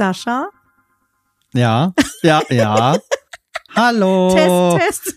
Sascha? Ja. Hallo. Test.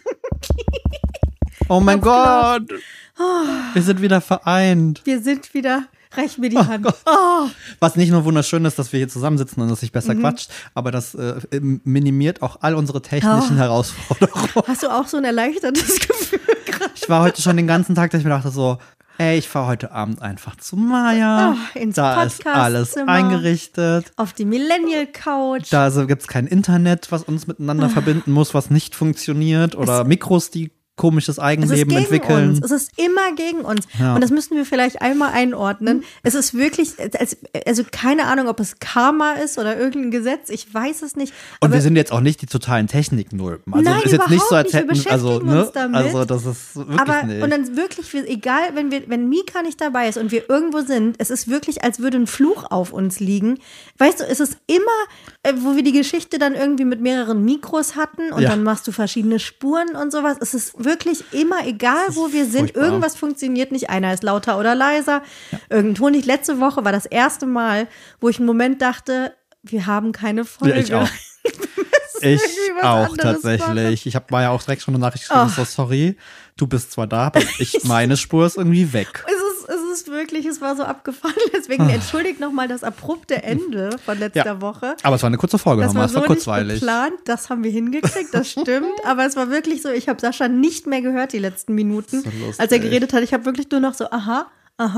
Oh mein Klopf, Gott. Wir sind wieder vereint. Wir sind wieder, reich mir die Hand. Oh. Was nicht nur wunderschön ist, dass wir hier zusammensitzen und es sich besser quatscht, aber das minimiert auch all unsere technischen Herausforderungen. Hast du auch so ein erleichtertes Gefühl gerade? Ich war heute schon den ganzen Tag, dass ich mir dachte so, ey, ich fahre heute Abend einfach zu Maya. Ins Da ist alles Podcastzimmer. eingerichtet. Auf die Millennial-Couch. Da gibt es kein Internet, was uns miteinander verbinden muss, was nicht funktioniert. Oder Mikros, die komisches Eigenleben entwickeln. Uns. Es ist immer gegen uns. Ja. Und das müssen wir vielleicht einmal einordnen. Es ist wirklich, also keine Ahnung, ob es Karma ist oder irgendein Gesetz. Ich weiß es nicht. Und Aber wir sind jetzt auch nicht die totalen Techniknulpen. Also nein, ist jetzt nicht so, als überhaupt nicht. Wir hätten, also, beschäftigen uns damit. Also das ist wirklich aber nicht. und dann wirklich, egal, wenn Mika nicht dabei ist und wir irgendwo sind, es ist wirklich, als würde ein Fluch auf uns liegen. Weißt du, es ist immer, wo wir die Geschichte dann irgendwie mit mehreren Mikros hatten und dann machst du verschiedene Spuren und sowas. Es ist wirklich immer, egal wo wir sind, furchtbar. irgendwas funktioniert nicht. Einer ist lauter oder leiser. Irgendein Ton nicht. Letzte Woche war das erste Mal, wo ich einen Moment dachte, wir haben keine Folge. Ja, ich auch. Ich auch tatsächlich. Ich war ja auch direkt schon eine Nachricht geschrieben, so sorry, du bist zwar da, aber meine Spur ist irgendwie weg. Es ist wirklich, es war so abgefallen. Deswegen entschuldigt nochmal das abrupteEnde von letzter Woche. Aber es war eine kurze Folge Das nochmal, war es so war nicht kurzweilig. geplant, das haben wir hingekriegt, das stimmt. Aber es war wirklich so, ich habe Sascha nicht mehr gehört die letzten Minuten, So lustig. als er geredet hat. Ich habe wirklich nur noch so, aha,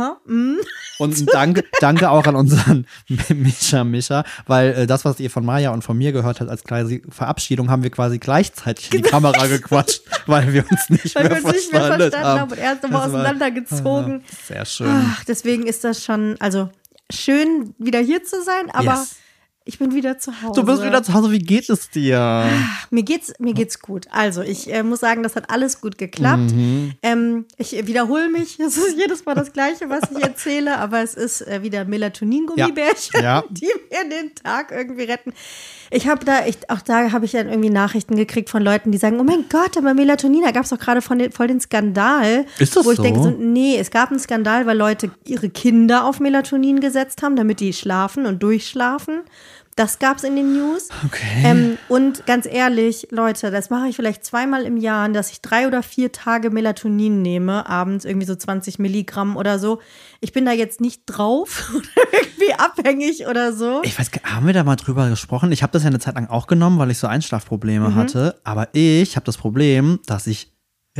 Und danke auch an unseren Mischa, weil das, was ihr von Maya und von mir gehört habt als kleine Verabschiedung, haben wir quasi gleichzeitig in die Kamera gequatscht, weil wir uns nicht mehr verstanden haben. Und er ist nochmal auseinandergezogen. Sehr schön. Ach, deswegen ist das schon, also schön wieder hier zu sein, aber Yes. ich bin wieder zu Hause. Du bist wieder zu Hause, wie geht es dir? Mir geht's gut. Also, ich muss sagen, das hat alles gut geklappt. Ich wiederhole mich. Es ist jedes Mal das Gleiche, was ich erzähle, aber es ist wieder Melatonin-Gummibärchen, Ja. die mir den Tag irgendwie retten. Auch da habe ich dann irgendwie Nachrichten gekriegt von Leuten, die sagen, oh mein Gott, aber Melatonin, da gab es doch gerade voll den Skandal. Ist das wo ich so? denke, nee, es gab einen Skandal, weil Leute ihre Kinder auf Melatonin gesetzt haben, damit die schlafen und durchschlafen. Das gab es in den News. Okay. Und ganz ehrlich, Leute, das mache ich vielleicht 2-mal im Jahr, dass ich 3 oder 4 Tage Melatonin nehme, abends irgendwie so 20 Milligramm oder so. Ich bin da jetzt nicht drauf oder irgendwie abhängig oder so. Ich weiß, haben wir da mal drüber gesprochen? Ich habe das ja eine Zeit lang auch genommen, weil ich so Einschlafprobleme hatte. Aber ich habe das Problem, dass ich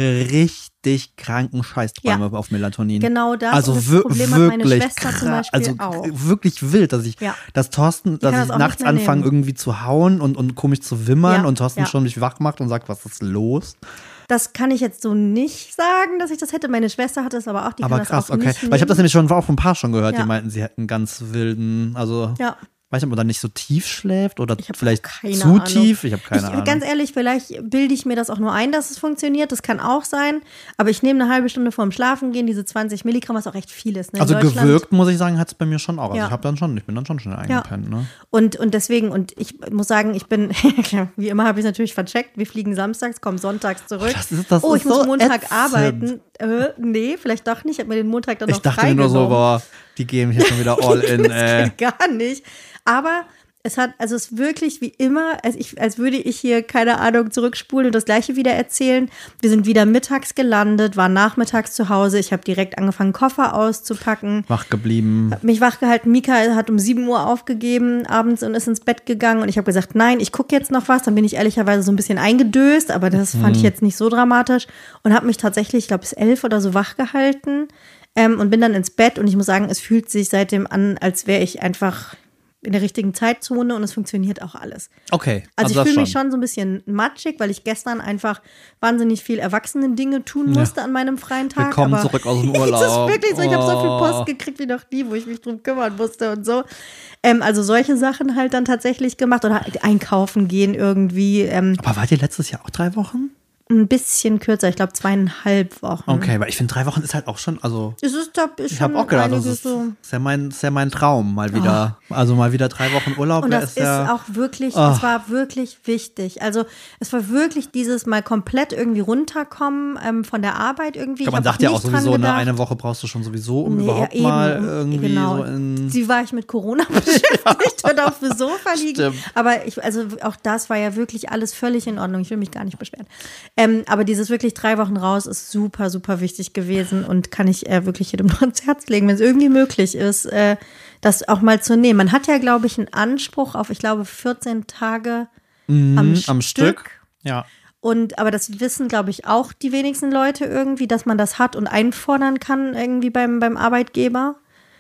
richtig kranken Scheiß träume auf Melatonin. Genau das. Also und das Problem hat meine wirklich Schwester zum Beispiel auch. wirklich wild, dass ich kann das auch nachts nicht mehr anfange nehmen. irgendwie zu hauen und komisch zu wimmern Ja, und Thorsten ja. schon mich wach macht und sagt, was ist los? Das kann ich jetzt so nicht sagen, dass ich das hätte. Meine Schwester hat es aber auch, die Aber kann krass, das auch okay. nicht Weil ich habe das nehmen. nämlich schon auch von ein paar schon gehört, Ja. die meinten, sie hätten ganz wilden, also Ja. weiß nicht, ob man da nicht so tief schläft oder Ich hab vielleicht keine zu Ahnung. tief. Ich habe keine Ahnung. Ganz ehrlich, vielleicht bilde ich mir das auch nur ein, dass es funktioniert. Das kann auch sein. Aber ich nehme eine halbe Stunde vorm Schlafengehen diese 20 Milligramm, was auch echt viel ist. Ne? In Also Deutschland. gewirkt, muss ich sagen, hat es bei mir schon auch. Also Ja. ich bin dann schon schnell eingepennt. Ne? Und deswegen, und ich muss sagen, ich bin, wie immer habe ich es natürlich vercheckt. Wir fliegen samstags, kommen sonntags zurück. Das ich ist muss so Montag ätzend. arbeiten. Nee, vielleicht doch nicht. Ich habe mir den Montag dann Ich noch dachte mir nur so, freigenommen. boah, die geben hier schon wieder all in, ey. Das geht gar nicht. Aber es ist wirklich wie immer, als würde ich hier, keine Ahnung, zurückspulen und das Gleiche wieder erzählen. Wir sind wieder mittags gelandet, waren nachmittags zu Hause. Ich habe direkt angefangen, Koffer auszupacken. Wach geblieben. Hab mich wachgehalten. Mika hat um 7 Uhr aufgegeben abends und ist ins Bett gegangen. Und ich habe gesagt, nein, ich gucke jetzt noch was. Dann bin ich ehrlicherweise so ein bisschen eingedöst, aber das fand ich jetzt nicht so dramatisch. Und habe mich tatsächlich, ich glaube, bis 11 oder so wachgehalten und bin dann ins Bett. Und ich muss sagen, es fühlt sich seitdem an, als wäre ich einfach in der richtigen Zeitzone und es funktioniert auch alles. Okay. Also ich das fühle mich schon so ein bisschen matschig, weil ich gestern einfach wahnsinnig viel Erwachsenen-Dinge tun musste an meinem freien Tag. Willkommen aber zurück aus dem Es Urlaub. ist wirklich so, ich habe so viel Oh. Post gekriegt wie noch nie, wo ich mich drum kümmern musste und so. Also solche Sachen halt dann tatsächlich gemacht oder einkaufen gehen irgendwie. Aber wart ihr letztes Jahr auch 3 Wochen? ein bisschen kürzer, ich glaube 2,5 Wochen. Okay, weil ich finde 3 Wochen ist halt auch schon, also ich habe schon auch gedacht, das einiges ist ja mein Traum, mal wieder, also mal wieder 3 Wochen Urlaub. Und das ist auch wirklich, es war wirklich wichtig. Also es war wirklich dieses mal komplett irgendwie runterkommen von der Arbeit irgendwie. Man sagt ja auch sowieso, eine Woche brauchst du schon sowieso, um überhaupt eben, mal irgendwie so in... Sie war ich mit Corona beschäftigt und auf dem Sofa liegen. Stimmt. Aber also auch das war ja wirklich alles völlig in Ordnung. Ich will mich gar nicht beschweren. Aber dieses wirklich 3 Wochen raus ist super, super wichtig gewesen und kann ich wirklich jedem nur ans Herz legen, wenn es irgendwie möglich ist, das auch mal zu nehmen. Man hat ja, glaube ich, einen Anspruch auf, ich glaube, 14 Tage am Stück. Ja. Aber das wissen, glaube ich, auch die wenigsten Leute irgendwie, dass man das hat und einfordern kann irgendwie beim Arbeitgeber.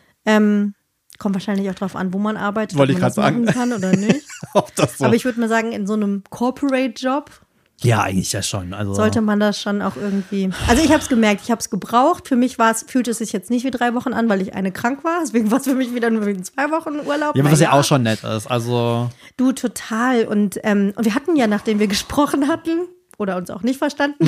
Kommt wahrscheinlich auch drauf an, wo man arbeitet, Wollte ob man ich gerade das machen kann oder nicht. Ob das so. Aber ich würde mal sagen, in so einem Corporate-Job ja, eigentlich ja schon. Also sollte man das schon auch irgendwie. Also ich habe es gemerkt, ich habe es gebraucht. Für mich fühlte es sich jetzt nicht wie 3 Wochen an, weil ich krank war. Deswegen war es für mich wieder nur wie 2 Wochen Urlaub. Ja, aber was ja auch schon nett ist. Also du, total. Und wir hatten ja, nachdem wir gesprochen hatten oder uns auch nicht verstanden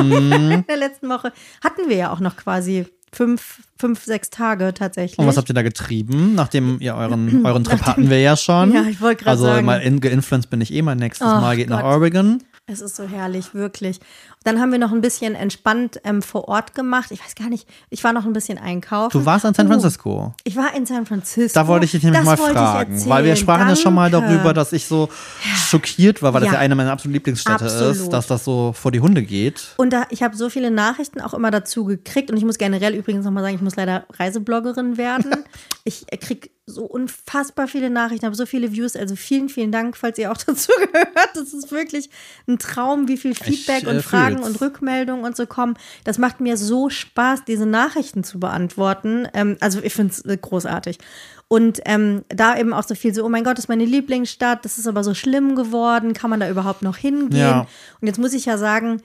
in der letzten Woche, hatten wir ja auch noch quasi 5, 6 Tage tatsächlich. Und was habt ihr da getrieben? Nachdem ihr euren Trip hatten wir ja schon. Ja, ich wollte gerade sagen. Also mal geinfluenced bin ich mein nächstes Mal geht nach Oregon. Es ist so herrlich, wirklich. Dann haben wir noch ein bisschen entspannt vor Ort gemacht. Ich weiß gar nicht, ich war noch ein bisschen einkaufen. Du warst in San Francisco. Ich war in San Francisco. Da wollte ich dich nämlich mal fragen, weil wir sprachen ja schon mal darüber, dass ich so schockiert war, weil das ja eine meiner absoluten Lieblingsstädte ist, dass das so vor die Hunde geht. Und ich habe so viele Nachrichten auch immer dazu gekriegt und ich muss generell übrigens nochmal sagen, ich muss leider Reisebloggerin werden. Ich kriege so unfassbar viele Nachrichten, habe so viele Views, also vielen, vielen Dank, falls ihr auch dazu gehört. Das ist wirklich ein Traum, wie viel Feedback und Fragen und Rückmeldungen und so kommen. Das macht mir so Spaß, diese Nachrichten zu beantworten. Also ich finde es großartig. Und da eben auch so viel so, oh mein Gott, das ist meine Lieblingsstadt, das ist aber so schlimm geworden, kann man da überhaupt noch hingehen? Ja. Und jetzt muss ich ja sagen,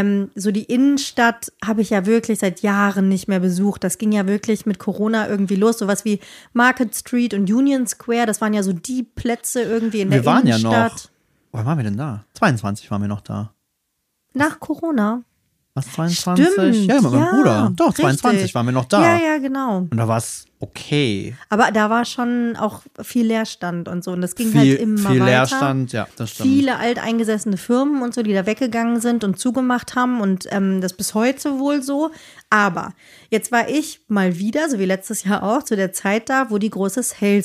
so die Innenstadt habe ich ja wirklich seit Jahren nicht mehr besucht. Das ging ja wirklich mit Corona irgendwie los. Sowas wie Market Street und Union Square, das waren ja so die Plätze irgendwie in der Innenstadt. Wir waren ja noch, wann waren wir denn da? 22 waren wir noch da. Nach Corona. Was, 22? Stimmt, ja, mit meinem Bruder. Doch, richtig. 22 waren wir noch da. Ja, genau. Und da war es okay. Aber da war schon auch viel Leerstand und so. Und das ging halt immer weiter. Viel Leerstand, ja, das stimmt. Viele alteingesessene Firmen und so, die da weggegangen sind und zugemacht haben. Und das bis heute wohl so. Aber jetzt war ich mal wieder, so wie letztes Jahr auch, zu der Zeit da, wo die große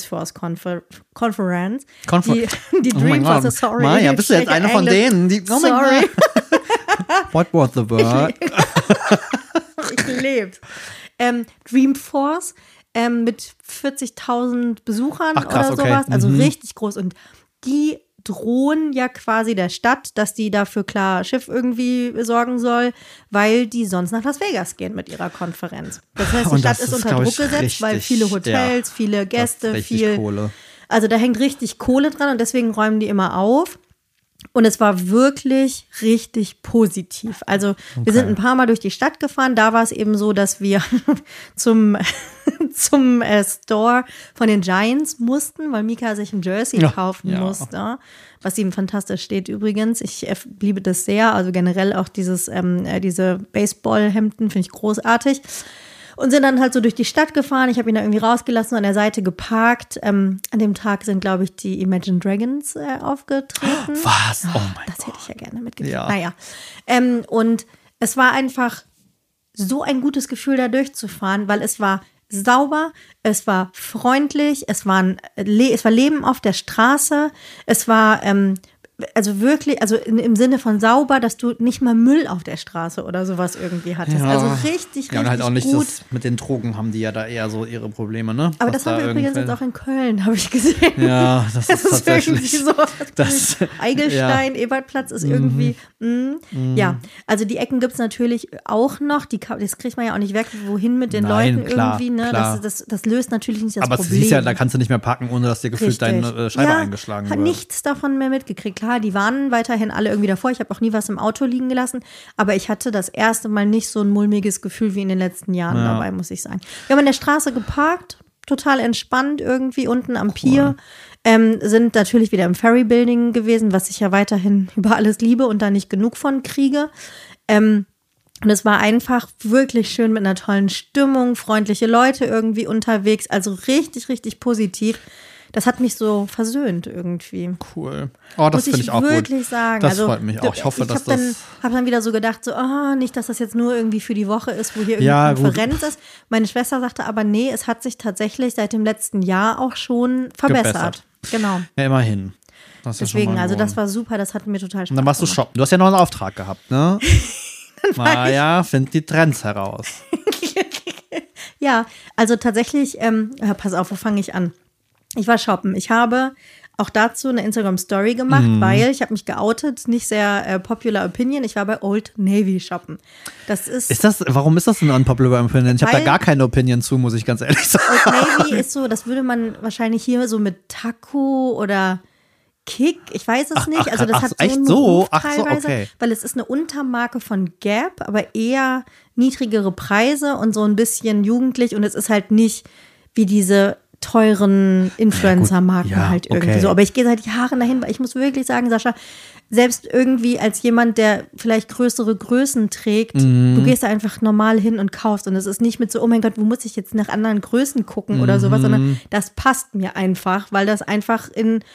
Salesforce-Conference, die Dreamforce, sorry. Maja, bist du jetzt eine von denen? Sorry. What was the word? Ich leb's. Dreamforce mit 40.000 Besuchern krass, oder sowas. Okay. Also richtig groß. Und die drohen ja quasi der Stadt, dass die dafür klar Schiff irgendwie sorgen soll, weil die sonst nach Las Vegas gehen mit ihrer Konferenz. Das heißt, die Stadt ist unter Druck gesetzt, weil viele Hotels, viele Gäste, viel Kohle. Also da hängt richtig Kohle dran und deswegen räumen die immer auf. Und es war wirklich richtig positiv. Also wir sind ein paar Mal durch die Stadt gefahren. Da war es eben so, dass wir zum Store von den Giants mussten, weil Mika sich ein Jersey kaufen musste. Was ihm fantastisch steht übrigens. Ich liebe das sehr. Also generell auch diese Baseballhemden finde ich großartig. Und sind dann halt so durch die Stadt gefahren. Ich habe ihn da irgendwie rausgelassen, an der Seite geparkt. An dem Tag sind, glaube ich, die Imagine Dragons aufgetreten. Was? Oh mein Gott. Das hätte ich ja gerne mitgekriegt. Ja. Naja. Und es war einfach so ein gutes Gefühl, da durchzufahren, weil es war sauber, es war freundlich, es war Leben auf der Straße, es war also wirklich, also im Sinne von sauber, dass du nicht mal Müll auf der Straße oder sowas irgendwie hattest. Ja. Also richtig und halt auch nicht gut. Das, mit den Drogen haben die ja da eher so ihre Probleme, ne? Aber das haben wir übrigens jetzt auch in Köln, habe ich gesehen. Ja, das ist tatsächlich irgendwie so. Eigelstein, Ebertplatz ist irgendwie, ja. Also die Ecken gibt es natürlich auch noch, das kriegt man ja auch nicht weg, wohin mit den Leuten klar, irgendwie, ne? Klar. Das löst natürlich nicht das Aber Problem. Aber es ist ja, da kannst du nicht mehr parken, ohne dass dir gefühlt deine Scheibe eingeschlagen wird. Hat nichts davon mehr mitgekriegt. Klar, die waren weiterhin alle irgendwie davor. Ich habe auch nie was im Auto liegen gelassen. Aber ich hatte das erste Mal nicht so ein mulmiges Gefühl wie in den letzten Jahren dabei, muss ich sagen. Wir haben an der Straße geparkt. total entspannt irgendwie unten am Pier. Sind natürlich wieder im Ferry Building gewesen, was ich ja weiterhin über alles liebe und da nicht genug von kriege. Und es war einfach wirklich schön mit einer tollen Stimmung, freundliche Leute irgendwie unterwegs, also richtig, richtig positiv. Das hat mich so versöhnt irgendwie. Cool. Oh, das finde ich auch gut. Muss ich wirklich sagen. Das freut mich auch. Ich hoffe, dass das... Ich habe dann wieder so gedacht, so, nicht, dass das jetzt nur irgendwie für die Woche ist, wo hier irgendeine Konferenz ist. Meine Schwester sagte aber, nee, es hat sich tatsächlich seit dem letzten Jahr auch schon verbessert. Genau. Ja, immerhin. Deswegen, also das war super, das hat mir total Spaß gemacht. Und dann warst du shoppen. Du hast ja noch einen Auftrag gehabt, ne? Maja, find die Trends heraus. Ja, also tatsächlich, pass auf, wo fange ich an? Ich war shoppen. Ich habe auch dazu eine Instagram-Story gemacht, weil ich habe mich geoutet, nicht sehr popular opinion. Ich war bei Old Navy shoppen. Warum ist das ein unpopular opinion? Ich habe da gar keine Opinion zu, muss ich ganz ehrlich sagen. Old Navy ist so, das würde man wahrscheinlich hier so mit Taco oder Kick, ich weiß es nicht. Also das hat so einen Ruf teilweise, okay. Weil es ist eine Untermarke von Gap, aber eher niedrigere Preise und so ein bisschen jugendlich und es ist halt nicht wie diese teuren Influencer-Marken halt irgendwie so. Aber ich gehe seit Jahren dahin, weil ich muss wirklich sagen, Sascha, selbst irgendwie als jemand, der vielleicht größere Größen trägt, du gehst da einfach normal hin und kaufst und es ist nicht mit so, oh mein Gott, wo muss ich jetzt nach anderen Größen gucken oder sowas, sondern das passt mir einfach, weil das einfach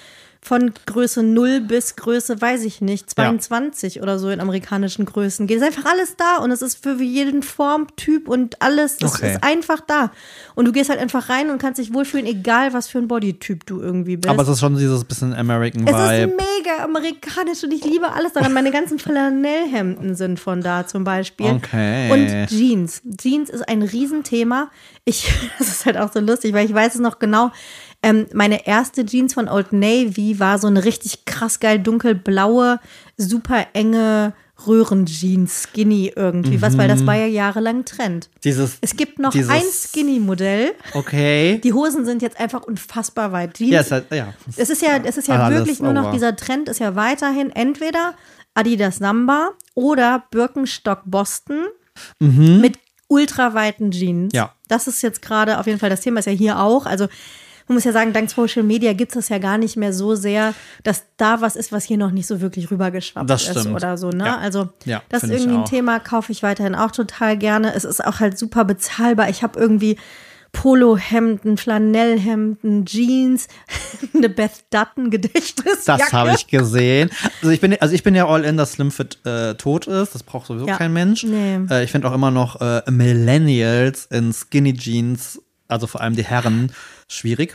von Größe 0 bis Größe, weiß ich nicht, 22 oder so in amerikanischen Größen geht. Es ist einfach alles da und es ist für jeden Formtyp und alles, es ist einfach da. Und du gehst halt einfach rein und kannst dich wohlfühlen, egal was für ein Bodytyp du irgendwie bist. Aber es ist schon dieses bisschen American-Vibe. Es ist mega amerikanisch und ich liebe alles daran. Meine ganzen Flanellhemden sind von da zum Beispiel. Okay. Und Jeans. Jeans ist ein Riesenthema. Das ist halt auch so lustig, weil ich weiß es noch genau. Meine erste Jeans von Old Navy war so eine richtig krass geil dunkelblaue, super enge Röhrenjeans, Skinny irgendwie, weil das war ja jahrelang Trend. Es gibt noch ein Skinny-Modell. Okay. Die Hosen sind jetzt einfach unfassbar weit. Jeans, Es ist ja wirklich nur noch, dieser Trend ist ja weiterhin entweder Adidas Samba oder Birkenstock Boston mit ultraweiten Jeans. Ja. Das ist jetzt gerade auf jeden Fall das Thema, ist ja hier auch, also man muss ja sagen, dank Social Media gibt es das ja gar nicht mehr so sehr, dass da was ist, was hier noch nicht so wirklich rübergeschwappt ist oder so. Ne? Ja. Also das ist irgendwie ein Thema, kaufe ich weiterhin auch total gerne. Es ist auch halt super bezahlbar. Ich habe irgendwie Polohemden, Flanellhemden, Jeans, eine Beth Dutton Gedächtnisjacke. Das habe ich gesehen. Also ich bin ja all in, dass Slimfit tot ist. Das braucht sowieso kein Mensch. Nee. Ich finde auch immer noch Millennials in Skinny Jeans, also vor allem die Herren, schwierig.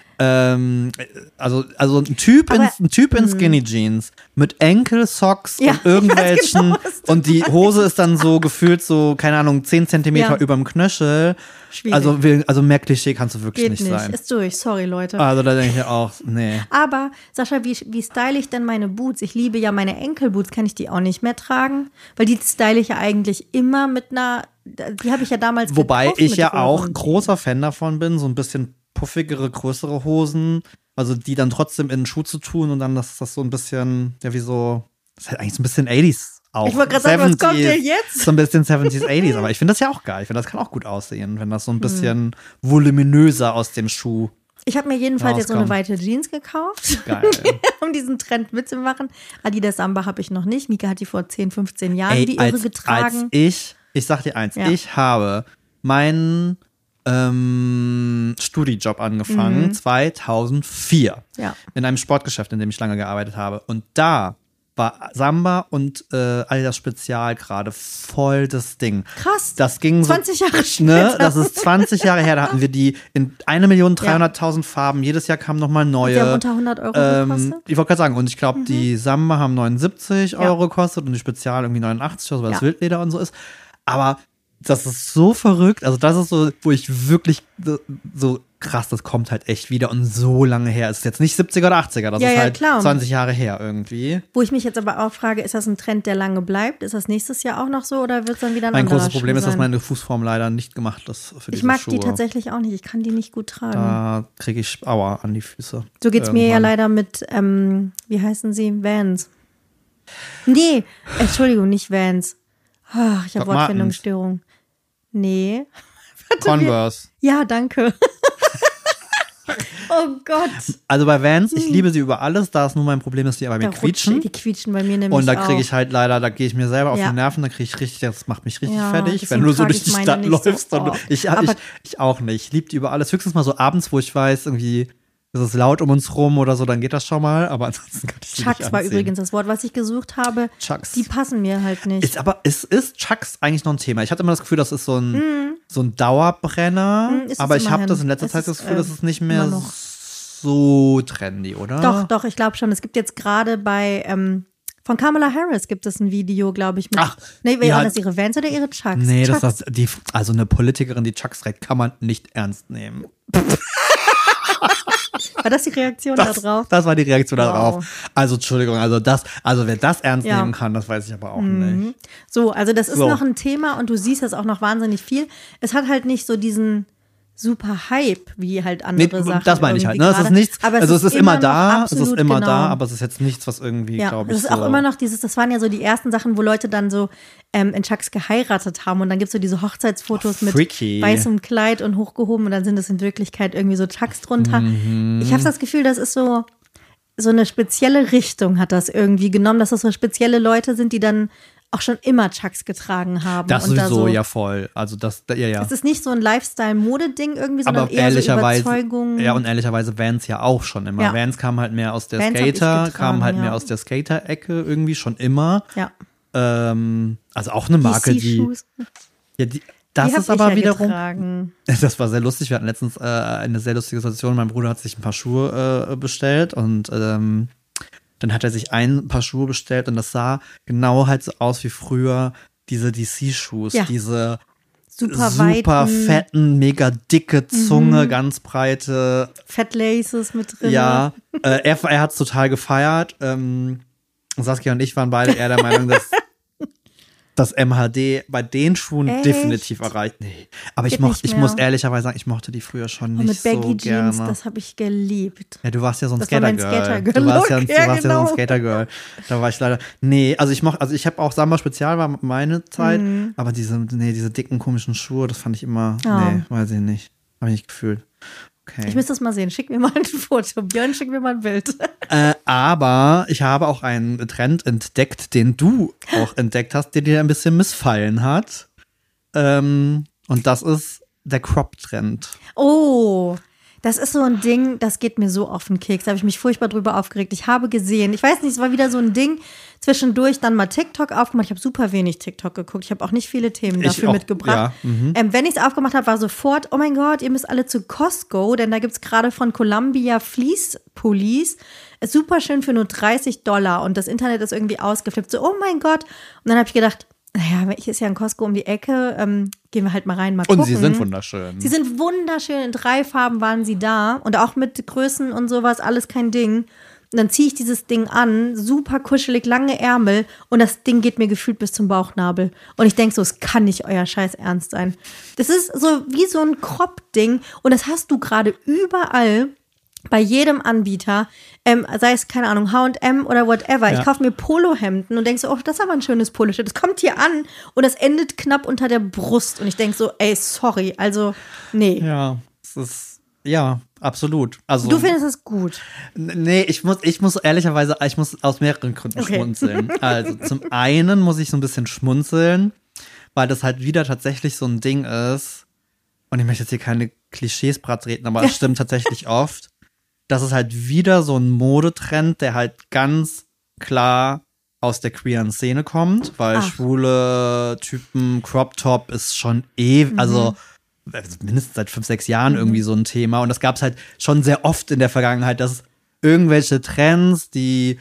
Also ein Typ in Skinny Jeans mit Ankle-Socks und irgendwelchen und die Hose ist dann so gefühlt so, keine Ahnung, 10 Zentimeter überm Knöchel. Schwierig. Also mehr Klischee kannst du wirklich nicht sein. Ist durch, sorry Leute. Also da denke ich auch, nee. Aber Sascha, wie style ich denn meine Boots? Ich liebe ja meine Enkelboots, kann ich die auch nicht mehr tragen? Weil die style ich ja eigentlich immer die habe ich ja damals Wobei ich ja auch großer Fan davon bin, so ein bisschen puffigere, größere Hosen, also die dann trotzdem in den Schuh zu tun und dann, dass das so ein bisschen, das ist halt eigentlich so ein bisschen 80s auch. Ich wollte gerade sagen, was kommt denn jetzt? So ein bisschen 70s, 80s, aber ich finde das ja auch geil. Ich finde, das kann auch gut aussehen, wenn das so ein bisschen voluminöser aus dem Schuh. Ich habe mir jedenfalls jetzt so eine weite Jeans gekauft. Geil. Um diesen Trend mitzumachen. Adidas Samba habe ich noch nicht. Mika hat die vor 10, 15 Jahren die irre getragen. Ich sag dir eins, ich habe meinen Studijob angefangen, 2004. Ja. In einem Sportgeschäft, in dem ich lange gearbeitet habe. Und da war Samba und Adidas Spezial gerade voll das Ding. Krass. Das ging 20 Jahre später. Ne, das ist 20 Jahre her. Da hatten wir die in 1.300.000 Farben. Jedes Jahr kamen nochmal neue. Die haben unter 100 Euro gekostet? Ich wollte gerade sagen, und ich glaube, die Samba haben 79 Euro gekostet und die Spezial irgendwie 89, also weil das Wildleder und so ist. Aber das ist so verrückt. Also das ist so, wo ich wirklich so krass, das kommt halt echt wieder und so lange her. Es ist jetzt nicht 70er oder 80er, das ist halt klar. 20 Jahre her irgendwie. Wo ich mich jetzt aber auch frage, ist das ein Trend, der lange bleibt? Ist das nächstes Jahr auch noch so oder wird es dann wieder ein anderer Mein großes Problem Schuh ist, dass sein? meine Fußform leider nicht gemacht ist für diese Schuhe. Ich mag die tatsächlich auch nicht. Ich kann die nicht gut tragen. Da kriege ich Aua an die Füße. So geht's mir ja leider mit, wie heißen sie? Vans. Nee, Entschuldigung, nicht Vans. Oh, ich habe Wortfindungsstörung. Nee. Converse. Ja, danke. Oh Gott. Also bei Vans, ich liebe sie über alles, da ist nur mein Problem, dass die bei mir quietschen. Die quietschen bei mir nämlich und da kriege auch. ich halt leider, da gehe ich mir selber auf die Nerven, da kriege ich richtig, das macht mich richtig fertig, wenn du so durch die Stadt läufst. So und ich auch nicht. Ich liebe die über alles. Höchstens mal so abends, wo ich weiß, irgendwie ist es laut um uns rum oder so, dann geht das schon mal, aber ansonsten kann ich die nicht Chucks war übrigens das Wort, was ich gesucht habe. Chucks. Die passen mir halt nicht. Ist Chucks eigentlich noch ein Thema? Ich hatte immer das Gefühl, das ist so ein Dauerbrenner, aber ich habe das in letzter Zeit das Gefühl, das ist nicht mehr so trendy, oder? Doch, ich glaube schon. Es gibt jetzt gerade von Kamala Harris gibt es ein Video, glaube ich. Waren das ihre Vans oder ihre Chucks? Nee, Chucks. also eine Politikerin, die Chucks trägt, kann man nicht ernst nehmen. War das die Reaktion da drauf? Das war die Reaktion da drauf. Also, Entschuldigung, also wer das ernst nehmen kann, das weiß ich aber auch nicht. So, also das ist noch ein Thema und du siehst das auch noch wahnsinnig viel. Es hat halt nicht so diesen super Hype, wie halt andere Sachen. Das meine ich halt, ne? Es ist nichts, also es ist immer da, aber es ist jetzt nichts, was irgendwie, glaube ich, es ist auch immer noch das waren ja so die ersten Sachen, wo Leute dann so in Chucks geheiratet haben und dann gibt es so diese Hochzeitsfotos mit weißem Kleid und hochgehoben und dann sind es in Wirklichkeit irgendwie so Chucks drunter. Ich habe das Gefühl, das ist so eine spezielle Richtung hat das irgendwie genommen, dass das so spezielle Leute sind, die dann auch schon immer Chucks getragen haben. Das sowieso, so, ja voll. Also das, ja. Es ist nicht so ein Lifestyle-Mode-Ding irgendwie, sondern aber eher so Überzeugung. Ja, und ehrlicherweise Vans ja auch schon immer. Ja. Vans kamen halt mehr aus der mehr aus der Skater-Ecke irgendwie schon immer. Ja. Also auch eine Marke, die das ist aber wiederum. Getragen. Das war sehr lustig. Wir hatten letztens eine sehr lustige Situation. Mein Bruder hat sich ein paar Schuhe bestellt und dann hat er sich ein paar Schuhe bestellt und das sah genau halt so aus wie früher diese DC-Schuhe, diese super fetten, mega dicke Zunge, ganz breite Fatlaces mit drin. Ja, er hat es total gefeiert. Saskia und ich waren beide eher der Meinung, dass das MHD bei den Schuhen definitiv erreicht. Nee. Aber ich muss ehrlicherweise sagen, ich mochte die früher schon nicht so gerne. Mit Baggy Jeans, das habe ich geliebt. Ja, du warst ja so ein Skatergirl. Du warst ja so ein Skatergirl. Da war ich leider. Nee, also ich habe auch Samba Spezial war meine Zeit, aber diese dicken komischen Schuhe, das fand ich immer, weiß ich nicht. Habe ich nicht gefühlt. Okay. Ich müsste das mal sehen. Schick mir mal ein Foto. Björn, schick mir mal ein Bild. Aber ich habe auch einen Trend entdeckt, den du auch entdeckt hast, der dir ein bisschen missfallen hat. Und das ist der Crop-Trend. Oh, das ist so ein Ding, das geht mir so auf den Keks. Da habe ich mich furchtbar drüber aufgeregt. Ich habe gesehen, ich weiß nicht, es war wieder so ein Ding, zwischendurch dann mal TikTok aufgemacht. Ich habe super wenig TikTok geguckt. Ich habe auch nicht viele Themen dafür mitgebracht. Ja. Wenn ich es aufgemacht habe, war sofort, oh mein Gott, ihr müsst alle zu Costco, denn da gibt es gerade von Columbia Fleece-Pullis. Ist super schön für nur $30 und das Internet ist irgendwie ausgeflippt. So, oh mein Gott. Und dann habe ich gedacht, naja, ist ja ein Costco um die Ecke, gehen wir halt mal rein, mal gucken. Und sie sind wunderschön. Sie sind wunderschön, in 3 Farben waren sie da und auch mit Größen und sowas, alles kein Ding. Und dann ziehe ich dieses Ding an, super kuschelig, lange Ärmel und das Ding geht mir gefühlt bis zum Bauchnabel. Und ich denke so, es kann nicht euer Scheiß ernst sein. Das ist so wie so ein Crop-Ding und das hast du gerade überall. Bei jedem Anbieter, sei es, keine Ahnung, H&M oder whatever. Ja. Ich kaufe mir Polohemden und denke so, oh, das ist aber ein schönes Poloshirt. Das kommt hier an und das endet knapp unter der Brust. Und ich denke so, ey, sorry, also, nee. Ja, es ist, ja, absolut. Also, du findest es gut? Nee, ich muss ehrlicherweise, ich muss aus mehreren Gründen schmunzeln. Also, zum einen muss ich so ein bisschen schmunzeln, weil das halt wieder tatsächlich so ein Ding ist. Und ich möchte jetzt hier keine Klischees bratreten, aber es stimmt tatsächlich oft. Das ist halt wieder so ein Modetrend, der halt ganz klar aus der queeren Szene kommt, weil schwule Typen, Crop Top ist schon also mindestens seit 5, 6 Jahren irgendwie so ein Thema. Und das gab es halt schon sehr oft in der Vergangenheit, dass irgendwelche Trends, die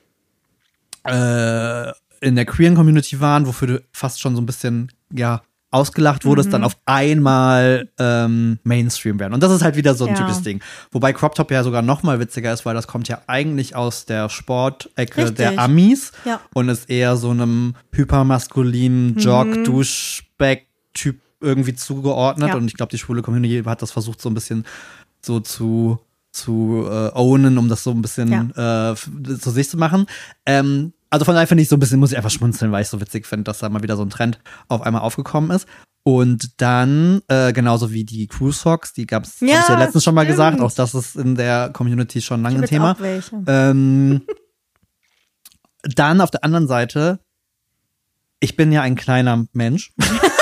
in der queeren Community waren, wofür du fast schon so ein bisschen, ausgelacht wurdest, dann auf einmal Mainstream werden. Und das ist halt wieder so ein typisches Ding. Wobei Crop Top ja sogar noch mal witziger ist, weil das kommt ja eigentlich aus der Sportecke der Amis und ist eher so einem hypermaskulinen Jog-Duschback-Typ irgendwie zugeordnet. Ja. Und ich glaube, die schwule Community hat das versucht, so ein bisschen so zu ownen, um das so ein bisschen zu sich zu machen. Also von daher finde ich so ein bisschen, muss ich einfach schmunzeln, weil ich so witzig finde, dass da mal wieder so ein Trend auf einmal aufgekommen ist. Und dann, genauso wie die Crew Socks, die gab's, Ja, habe ich ja letztens schon mal stimmt. gesagt, auch das ist in der Community schon lange ein Ich hab Thema. jetzt auch welche. Dann auf der anderen Seite, ich bin ja ein kleiner Mensch.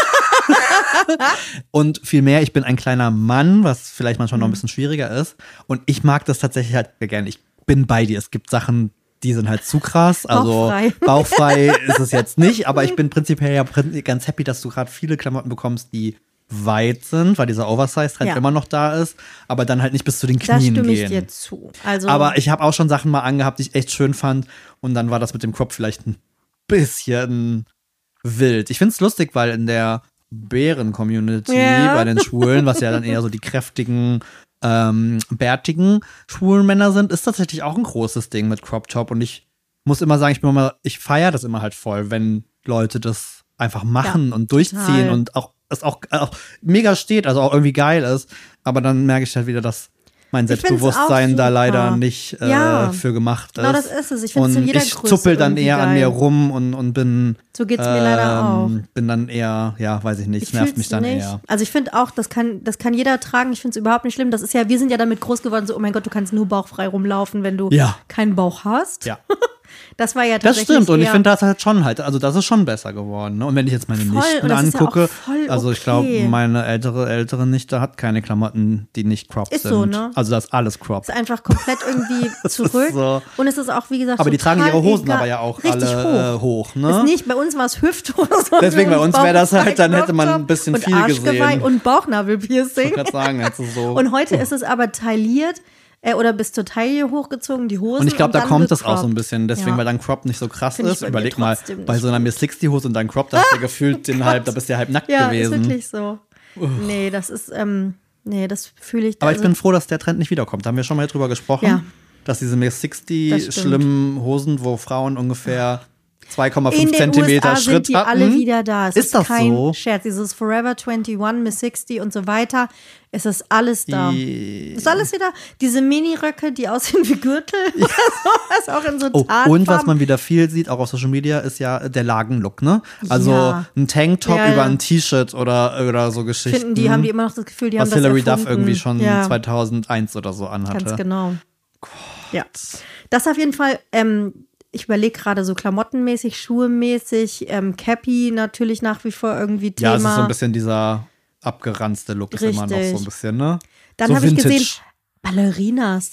Und vielmehr, ich bin ein kleiner Mann, was vielleicht manchmal noch ein bisschen schwieriger ist. Und ich mag das tatsächlich halt sehr gerne. Ich bin bei dir. Es gibt Sachen, die sind halt zu krass. Also bauchfrei ist es jetzt nicht, aber ich bin prinzipiell ja ganz happy, dass du gerade viele Klamotten bekommst, die weit sind, weil dieser Oversize-Trend immer noch da ist, aber dann halt nicht bis zu den Knien gehen. Da stimme ich dir zu. Also, aber ich habe auch schon Sachen mal angehabt, die ich echt schön fand und dann war das mit dem Crop vielleicht ein bisschen wild. Ich finde es lustig, weil in der Bären-Community bei den Schwulen, was ja dann eher so die kräftigen, bärtigen schwulen Männer sind, ist tatsächlich auch ein großes Ding mit Crop Top und ich muss immer sagen, ich feiere das immer halt voll, wenn Leute das einfach machen und durchziehen total. und es auch mega steht, also auch irgendwie geil ist, aber dann merke ich halt wieder, dass mein Ich find's Selbstbewusstsein auch da super. leider nicht für gemacht ist. Genau, das ist es. Ich finde es in und jeder ich Größe zuppel dann irgendwie eher an geil. mir rum und bin So geht's mir leider auch. bin dann eher, ja, weiß ich nicht, es nervt fühl's mich dann nicht. eher. Also ich finde auch, das kann jeder tragen. Ich finde es überhaupt nicht schlimm. Das ist ja, wir sind ja damit groß geworden, so, oh mein Gott, du kannst nur bauchfrei rumlaufen, wenn du keinen Bauch hast. Ja. Das war ja Das tatsächlich stimmt und ich eher- finde das halt schon halt, also das ist schon besser geworden. Ne? Und wenn ich jetzt meine Voll, Nichten und das ist ja angucke, auch voll also ich glaube, okay. meine ältere Nichte hat keine Klamotten, die nicht cropped Ist sind. so, ne? Also das ist alles cropped. ist einfach komplett irgendwie zurück. so. Und es ist auch, wie gesagt, Aber die tragen total ihre Hosen egal. aber ja auch Richtig alle hoch, ne? Ist nicht, bei uns war es Hüfthose. Deswegen, bei uns wäre das halt, dann hätte man ein Bauchfrei, bisschen und viel Arschgeweih gesehen. und Bauchnabelpiercing. Ich wollte gerade sagen, jetzt ist so. Und heute ist es aber tailliert oder bis zur Taille hochgezogen, die Hosen. Und ich glaube, da dann kommt das auch so ein gecroppt. bisschen, deswegen, Ja. weil dann Crop nicht so krass Find ich ist. bei mir Überleg mal, trotzdem bei nicht so einer Miss 60 Hose und dann Crop, da hast du gefühlt da bist du ja halb nackt Ja, gewesen. ist wirklich so. Nee, das ist, das fühle ich. Aber ich bin froh, dass der Trend nicht wiederkommt. Da haben wir schon mal drüber gesprochen, Ja. dass diese Miss 60 Das stimmt. schlimmen Hosen, wo Frauen ungefähr 2,5 in den Zentimeter USA Schritt sind die hatten. alle wieder da. Es Ist das kein so? Scherz. Dieses Forever 21, Miss 60 und so weiter. Es ist alles da. Ist alles wieder. Diese Miniröcke, die aussehen wie Gürtel oder sowas, auch in so Tarnfarben. Und was man wieder viel sieht, auch auf Social Media, ist ja der Lagenlook, ne? Also Ja. ein Tanktop Ja, über ja. ein T-Shirt oder so Geschichten. haben die immer noch das Gefühl, die was haben das Hilary erfunden. Duff irgendwie schon Ja, 2001 oder so anhatte. ganz genau. Ja. Das auf jeden Fall, ich überlege gerade so klamottenmäßig, schuhemäßig, Cappy natürlich nach wie vor irgendwie Thema. Ja, es ist so ein bisschen dieser abgeranzte Look ist immer noch Richtig. so ein bisschen, ne? Dann so habe ich gesehen, Vintage. Ballerinas.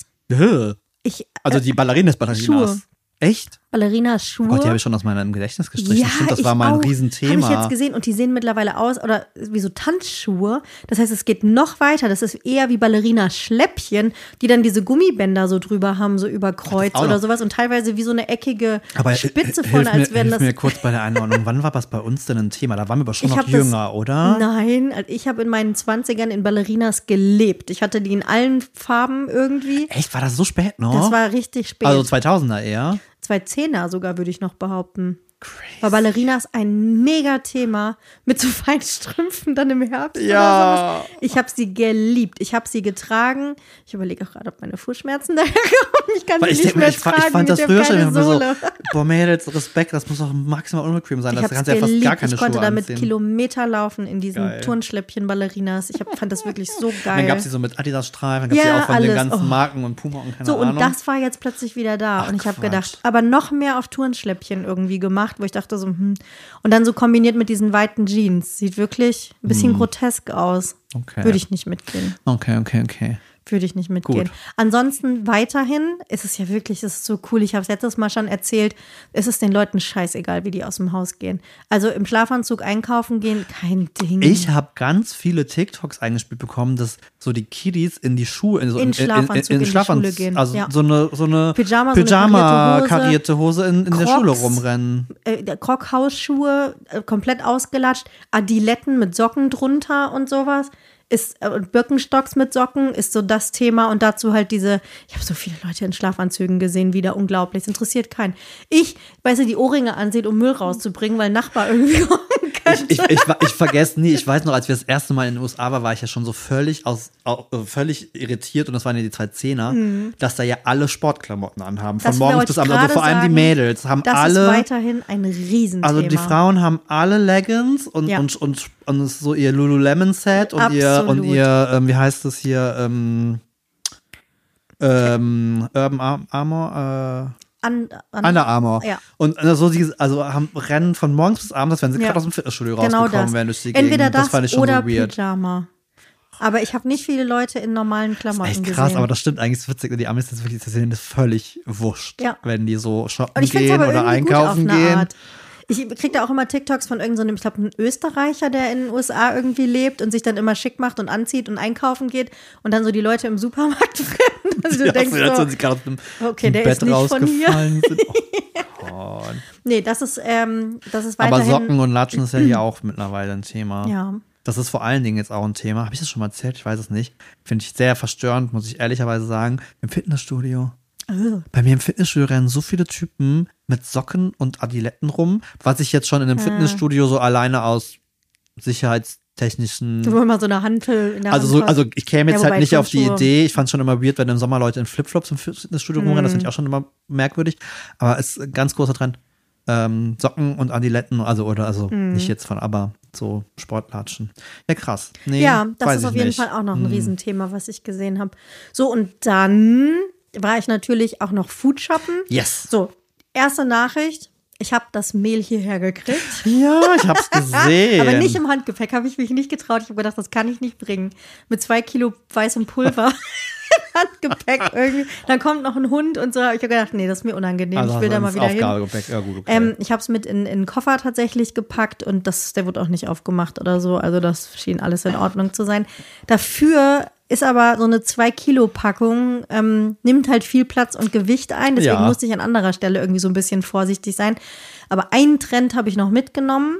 Also die Ballerinas. Schuhe. Echt? Ballerinas-Schuhe. Oh Gott, die habe ich schon aus meinem Gedächtnis gestrichen. Ja, Stimmt, das ich war mal ein auch. Riesenthema. Habe ich jetzt gesehen und die sehen mittlerweile aus oder wie so Tanzschuhe. Das heißt, es geht noch weiter. Das ist eher wie Ballerina-Schläppchen, die dann diese Gummibänder so drüber haben, so über Kreuz auch oder noch. sowas und teilweise wie so eine eckige Aber Spitze vorne, als wären hilf das. mir kurz bei der Einordnung. Wann war das bei uns denn ein Thema? Da waren wir aber schon Ich noch hab das- jünger, oder? Nein, also ich habe in meinen 20ern in Ballerinas gelebt. Ich hatte die in allen Farben irgendwie. Echt? War das so spät noch? Das war richtig spät. also 2000er eher? 2010er sogar, würde ich noch behaupten. War Ballerinas ein Mega-Thema mit so Feinstrümpfen dann im Herbst Ja. oder sowas. Ich habe sie geliebt. Ich habe sie getragen. Ich überlege auch gerade, ob meine Fußschmerzen daherkommen. Ich kann Weil sie nicht mehr tragen. ich fand das ich hab früher schon keine immer so, Sohle. boah, Mädels, Respekt, das muss doch maximal unbequem sein. Ich Das habe kannst es du ja fast geliebt. gar keine Ich konnte Schuhe damit anziehen. Kilometer laufen in diesen Geil. Turnschläppchen Ballerinas. Ich fand das wirklich so geil. Dann gab es die so mit Adidas-Streifen, dann gab es Ja, die auch von den alles. ganzen Oh. Marken und Puma und keine So, Ahnung. und das war jetzt plötzlich wieder da. Ach, und ich habe Quatsch. gedacht, aber noch mehr auf Turnschläppchen irgendwie gemacht, wo ich dachte so, Und dann so kombiniert mit diesen weiten Jeans. Sieht wirklich ein bisschen grotesk aus. Okay. Würde ich nicht mitgehen. Okay. Würde ich nicht mitgehen. Gut. Ansonsten weiterhin ist es ja wirklich, es ist so cool. Ich habe es letztes Mal schon erzählt, es ist den Leuten scheißegal, wie die aus dem Haus gehen. Also im Schlafanzug einkaufen gehen, kein Ding. Ich habe ganz viele TikToks eingespielt bekommen, dass so die Kiddies in die Schuhe, In Schlafanzug in die Schule gehen, Also ja. so eine Pyjama, so eine karierte Hose in der Crocs. Schule rumrennen. Krockhausschuhe, komplett ausgelatscht, Adiletten mit Socken drunter und sowas. Und Birkenstocks mit Socken ist so das Thema und dazu halt ich habe so viele Leute in Schlafanzügen gesehen, wieder unglaublich, es interessiert keinen. Weißt du, die Ohrringe ansieht, um Müll rauszubringen, weil ein Nachbar irgendwie kommen könnte. Ich vergesse nie, ich weiß noch, als wir das erste Mal in den USA waren, war ich ja schon so völlig irritiert, und das waren ja die 2 Zehner, dass da ja alle Sportklamotten anhaben, von morgens bis abends. Also vor allem die Mädels haben alle. Das ist weiterhin ein Riesenthema. Also die Frauen haben alle Leggings und so ihr Lululemon-Set und ihr, wie heißt das hier, Urban Armor, Under Armour. Ja. Und so haben Rennen von morgens bis abends, wenn sie gerade aus dem Fitnessstudio rausgekommen wären durch die Gegend. Entweder das fand ich schon oder so weird. Pyjama. Aber ich habe nicht viele Leute in normalen Klamotten gesehen. Das ist echt krass, aber das stimmt eigentlich, ist witzig. Die Amis sind wirklich, das ist völlig wurscht, wenn die so shoppen gehen oder einkaufen gehen. Art. Ich kriege da auch immer TikToks von irgendeinem, ich glaube, einem Österreicher, der in den USA irgendwie lebt und sich dann immer schick macht und anzieht und einkaufen geht und dann so die Leute im Supermarkt fremd. Also du denkst so, sie gerade aus okay, der Bett ist nicht von hier. Sind. Oh Gott. Nee, das ist weiterhin. Aber Socken und Latschen ist ja hier auch mittlerweile ein Thema. Ja. Das ist vor allen Dingen jetzt auch ein Thema. Habe ich das schon mal erzählt? Ich weiß es nicht. Finde ich sehr verstörend, muss ich ehrlicherweise sagen. Im Fitnessstudio. Bei mir im Fitnessstudio rennen so viele Typen mit Socken und Adiletten rum, was ich jetzt schon in einem Fitnessstudio so alleine aus sicherheitstechnischen. Du willst mal so eine Hantel in der Hand also ich käme jetzt halt nicht auf die Idee. Ich fand es schon immer weird, wenn im Sommer Leute in Flipflops im Fitnessstudio rumrennen. Das finde ich auch schon immer merkwürdig. Aber es ist ein ganz großer Trend. Socken und Adiletten, also nicht jetzt aber so Sportlatschen. Ja, krass. Nee, ja, das ist auf jeden Fall auch noch ein Riesenthema, was ich gesehen habe. So, und dann war ich natürlich auch noch Food shoppen. Yes. So, erste Nachricht. Ich habe das Mehl hierher gekriegt. Ja, ich habe es gesehen. Aber nicht im Handgepäck, habe ich mich nicht getraut. Ich habe gedacht, das kann ich nicht bringen. Mit 2 Kilo weißem Pulver im Handgepäck irgendwie. Dann kommt noch ein Hund und so. Ich habe gedacht, nee, das ist mir unangenehm. Also ich will da mal wieder Aufgabegepäck. Ja, gut, okay. Ich habe es mit in den Koffer tatsächlich gepackt und der wurde auch nicht aufgemacht oder so. Also das schien alles in Ordnung zu sein. Dafür ist aber so eine 2-Kilo-Packung, nimmt halt viel Platz und Gewicht ein. Deswegen musste ich an anderer Stelle irgendwie so ein bisschen vorsichtig sein. Aber einen Trend habe ich noch mitgenommen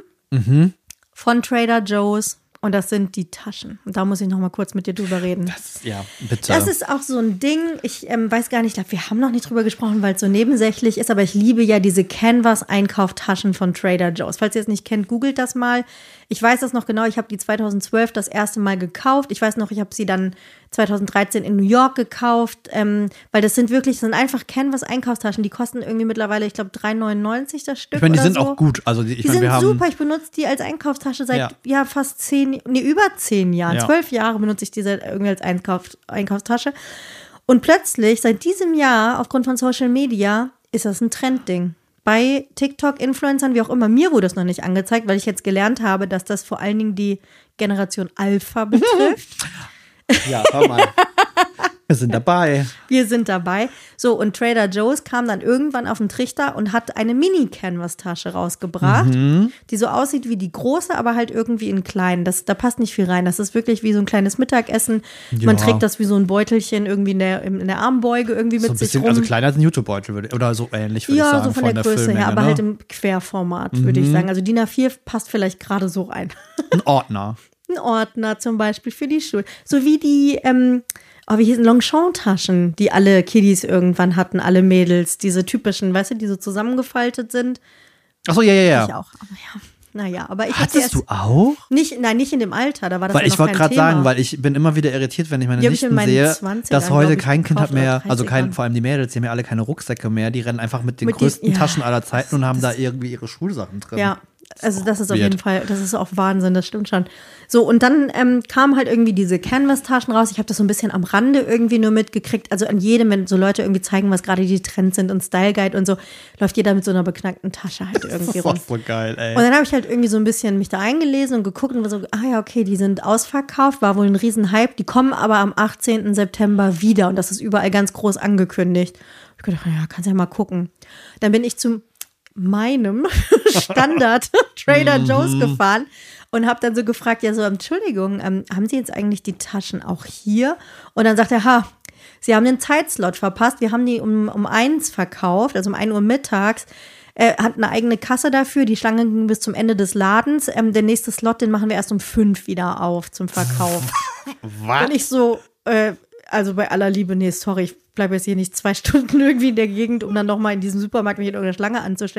von Trader Joe's. Und das sind die Taschen. Und da muss ich noch mal kurz mit dir drüber reden. Bitte. Das ist auch so ein Ding, ich weiß gar nicht, ich glaube, wir haben noch nicht drüber gesprochen, weil es so nebensächlich ist, aber ich liebe ja diese Canvas-Einkauftaschen von Trader Joe's. Falls ihr es nicht kennt, googelt das mal. Ich weiß das noch genau, ich habe die 2012 das erste Mal gekauft. Ich weiß noch, ich habe sie dann 2013 in New York gekauft, weil das sind einfach Canvas-Einkaufstaschen. Die kosten irgendwie mittlerweile, ich glaube, $3,99 das Stück. Ich meine, die sind so. Auch gut. Also die sind super, ich benutze die als Einkaufstasche seit fast über 10 Jahren. 12 Jahre benutze ich die irgendwie als Einkaufstasche. Und plötzlich, seit diesem Jahr, aufgrund von Social Media, ist das ein Trendding. Bei TikTok-Influencern, wie auch immer, mir wurde es noch nicht angezeigt, weil ich jetzt gelernt habe, dass das vor allen Dingen die Generation Alpha betrifft. Ja, hör mal. Wir sind dabei. Wir sind dabei. So, und Trader Joe's kam dann irgendwann auf den Trichter und hat eine Mini-Canvas-Tasche rausgebracht, die so aussieht wie die große, aber halt irgendwie in klein. Da passt nicht viel rein. Das ist wirklich wie so ein kleines Mittagessen. Ja. Man trägt das wie so ein Beutelchen irgendwie in der Armbeuge irgendwie mit so ein bisschen, sich rum. Also kleiner als ein YouTube-Beutel oder so ähnlich, würde ich sagen. Ja, so von der Größe her, aber halt im Querformat, würde ich sagen. Also DIN A4 passt vielleicht gerade so rein. Ein Ordner. Ein Ordner zum Beispiel für die Schuhe. So wie die wie hießen Longchamp-Taschen, die alle Kiddies irgendwann hatten, alle Mädels. Diese typischen, weißt du, die so zusammengefaltet sind. Ach so, ja. Ich auch, aber ja. Naja, aber ich hattest du auch? Nicht in dem Alter, da war das weil ich wollte gerade sagen, weil ich bin immer wieder irritiert, wenn ich meine Nichten sehe, dass heute kein Kind hat mehr, also vor allem die Mädels, die haben ja alle keine Rucksäcke mehr, die rennen einfach mit den größten Taschen aller Zeiten und haben da irgendwie ihre Schulsachen drin. Ja. Also das ist auf jeden Fall, das ist auch Wahnsinn, das stimmt schon. So, und dann kamen halt irgendwie diese Canvas-Taschen raus. Ich habe das so ein bisschen am Rande irgendwie nur mitgekriegt. Also an jedem, wenn so Leute irgendwie zeigen, was gerade die Trends sind und Style Guide und so, läuft jeder mit so einer beknackten Tasche halt irgendwie rum. Das ist so geil, ey. Und dann habe ich halt irgendwie so ein bisschen mich da eingelesen und geguckt und war so, okay, die sind ausverkauft, war wohl ein Riesenhype. Die kommen aber am 18. September wieder und das ist überall ganz groß angekündigt. Ich gedacht, ja, kannst ja mal gucken. Dann bin ich zu meinem Standard Trader Joe's gefahren und habe dann so gefragt, ja so, Entschuldigung, haben Sie jetzt eigentlich die Taschen auch hier? Und dann sagt er, Sie haben den Zeitslot verpasst, wir haben die um 1 verkauft, also um 1 Uhr mittags, hat eine eigene Kasse dafür, die Schlange ging bis zum Ende des Ladens, der nächste Slot, den machen wir erst um 5 wieder auf zum Verkauf. Was? Und ich so, also bei aller Liebe, nee, sorry, ich bleibe jetzt hier nicht 2 Stunden irgendwie in der Gegend, um dann nochmal in diesem Supermarkt mich in irgendeiner Schlange anzustellen.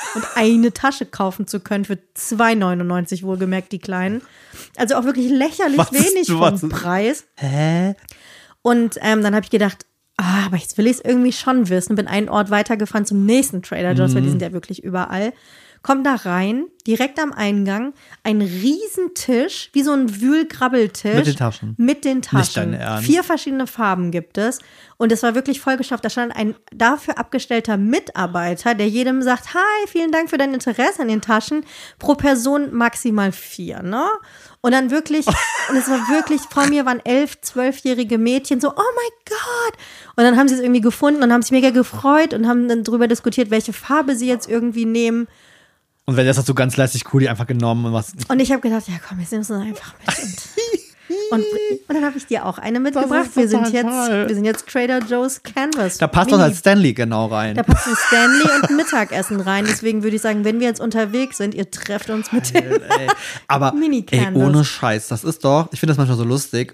und eine Tasche kaufen zu können für 2,99 wohlgemerkt, die kleinen. Also auch wirklich lächerlich wenig vom Preis. Hä? Und dann habe ich gedacht, aber jetzt will ich es irgendwie schon wissen. Bin einen Ort weitergefahren zum nächsten Trader Joe's, weil die sind ja wirklich überall. Komm da rein, direkt am Eingang, ein Riesentisch, wie so ein Wühlgrabbeltisch. Mit den Taschen. Mit den Taschen. Nicht dein Ernst. 4 verschiedene Farben gibt es. Und es war wirklich vollgeschafft. Da stand ein dafür abgestellter Mitarbeiter, der jedem sagt, hi, vielen Dank für dein Interesse an den Taschen. Pro Person maximal 4, ne? Und dann wirklich, und es war wirklich, vor mir waren 11-, 12-jährige Mädchen, so, oh mein Gott. Und dann haben sie es irgendwie gefunden und haben sich mega gefreut und haben dann drüber diskutiert, welche Farbe sie jetzt irgendwie nehmen. Und wenn das hast du ganz lässig cool, die einfach genommen und was. Und ich habe gedacht, ja komm, jetzt nimmst du einfach mit. Und dann habe ich dir auch eine mitgebracht. Wir sind jetzt Trader Joe's Canvas. Da passt doch als Stanley genau rein. Da passt ein Stanley und ein Mittagessen rein. Deswegen würde ich sagen, wenn wir jetzt unterwegs sind, ihr trefft uns mit dem Aber Mini-Canvas. ohne Scheiß, das ist doch, ich finde das manchmal so lustig,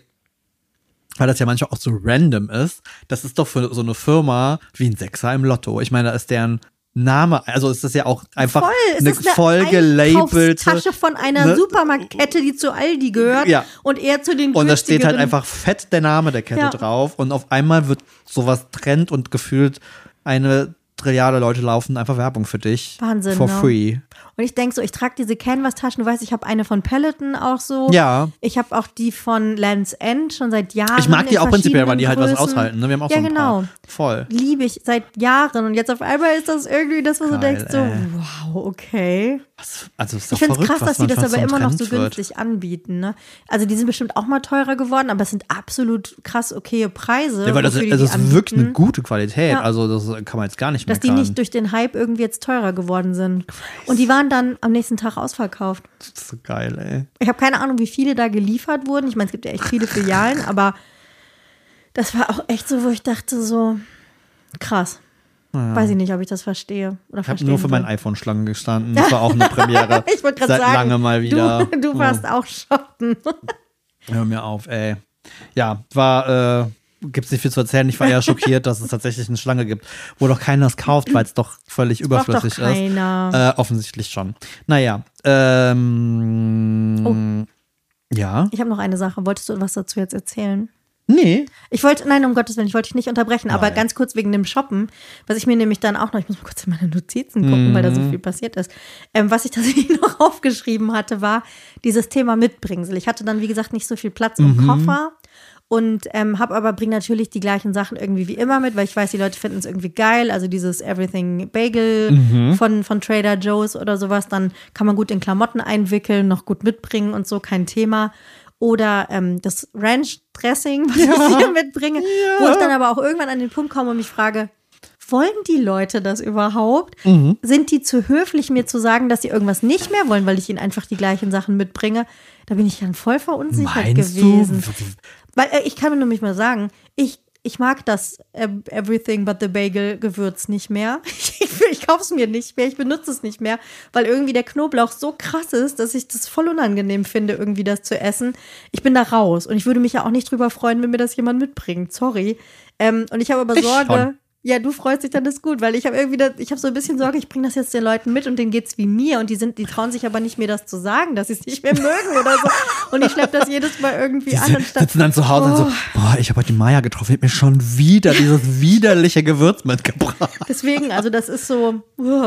weil das ja manchmal auch so random ist. Das ist doch für so eine Firma wie ein Sechser im Lotto. Ich meine, da ist deren Name, also ist das ja auch einfach eine voll gelabelte Tasche von einer Supermarktkette, die zu Aldi gehört und eher zu den günstigeren. Und da steht halt einfach fett der Name der Kette drauf und auf einmal wird sowas Trend und gefühlt eine Trilliarde Leute laufen einfach Werbung für dich. Wahnsinn, for ne? free. Und ich denke so, ich trage diese Canvas-Taschen, du weißt, ich habe eine von Peloton auch so. Ja. Ich habe auch die von Land's End schon seit Jahren. Ich mag die auch prinzipiell, weil die halt was aushalten. Ne? Wir haben auch so ein paar. Voll. Liebe ich seit Jahren. Und jetzt auf einmal ist das irgendwie das, wo du denkst so, wow, okay. Also ist doch ich finde es verrückt, krass, dass die das aber immer noch so Trend wird. günstig anbieten. Ne? Also die sind bestimmt auch mal teurer geworden, aber es sind absolut krass okaye Preise. Ja, weil das ist wirklich eine gute Qualität. Ja. Also das kann man jetzt gar nicht dass die nicht durch den Hype irgendwie jetzt teurer geworden sind. Crazy. Und die waren dann am nächsten Tag ausverkauft. Das ist so geil, ey. Ich habe keine Ahnung, wie viele da geliefert wurden. Ich meine, es gibt ja echt viele Filialen, aber das war auch echt so, wo ich dachte so, krass. Ja. Weiß ich nicht, ob ich das verstehe. Ich habe nur für mein iPhone Schlange gestanden. Das war auch eine Premiere. Ich wollte gerade sagen, lange mal wieder. Du warst auch shoppen. Hör mir auf, ey. Ja, gibt's nicht viel zu erzählen. Ich war eher schockiert, dass es tatsächlich eine Schlange gibt, wo doch keiner es kauft, weil es doch völlig überflüssig doch keiner. ist. Offensichtlich schon. Naja. Ja. Ich habe noch eine Sache. Wolltest du was dazu jetzt erzählen? Nee. Nein, um Gottes Willen, ich wollte dich nicht unterbrechen, aber ganz kurz wegen dem Shoppen, was ich mir nämlich dann auch noch, ich muss mal kurz in meine Notizen gucken, weil da so viel passiert ist. Was ich tatsächlich noch aufgeschrieben hatte, war dieses Thema Mitbringsel. Ich hatte dann, wie gesagt, nicht so viel Platz im Koffer und bringe natürlich die gleichen Sachen irgendwie wie immer mit, weil ich weiß, die Leute finden es irgendwie geil. Also dieses Everything Bagel von Trader Joe's oder sowas, dann kann man gut in Klamotten einwickeln, noch gut mitbringen und so, kein Thema. Oder das Ranch-Dressing, was ich hier mitbringe, wo ich dann aber auch irgendwann an den Punkt komme und mich frage, wollen die Leute das überhaupt? Sind die zu höflich, mir zu sagen, dass sie irgendwas nicht mehr wollen, weil ich ihnen einfach die gleichen Sachen mitbringe? Da bin ich dann voll verunsichert gewesen. Weil ich kann mir nämlich mal sagen, ich mag das Everything but the Bagel Gewürz nicht mehr. Ich kaufe es mir nicht mehr, ich benutze es nicht mehr, weil irgendwie der Knoblauch so krass ist, dass ich das voll unangenehm finde, irgendwie das zu essen. Ich bin da raus und ich würde mich ja auch nicht drüber freuen, wenn mir das jemand mitbringt. Sorry. Und ich habe aber Sorge. Ja, du freust dich, dann ist gut, weil ich habe so ein bisschen Sorge, ich bringe das jetzt den Leuten mit und denen geht's wie mir und die trauen sich aber nicht, mir das zu sagen, dass sie es nicht mehr mögen oder so. Und ich schleppe das jedes Mal irgendwie an. Die sitzen dann zu Hause und so, ich habe heute die Maya getroffen, die hat mir schon wieder dieses widerliche Gewürz mitgebracht. Deswegen, also das ist so.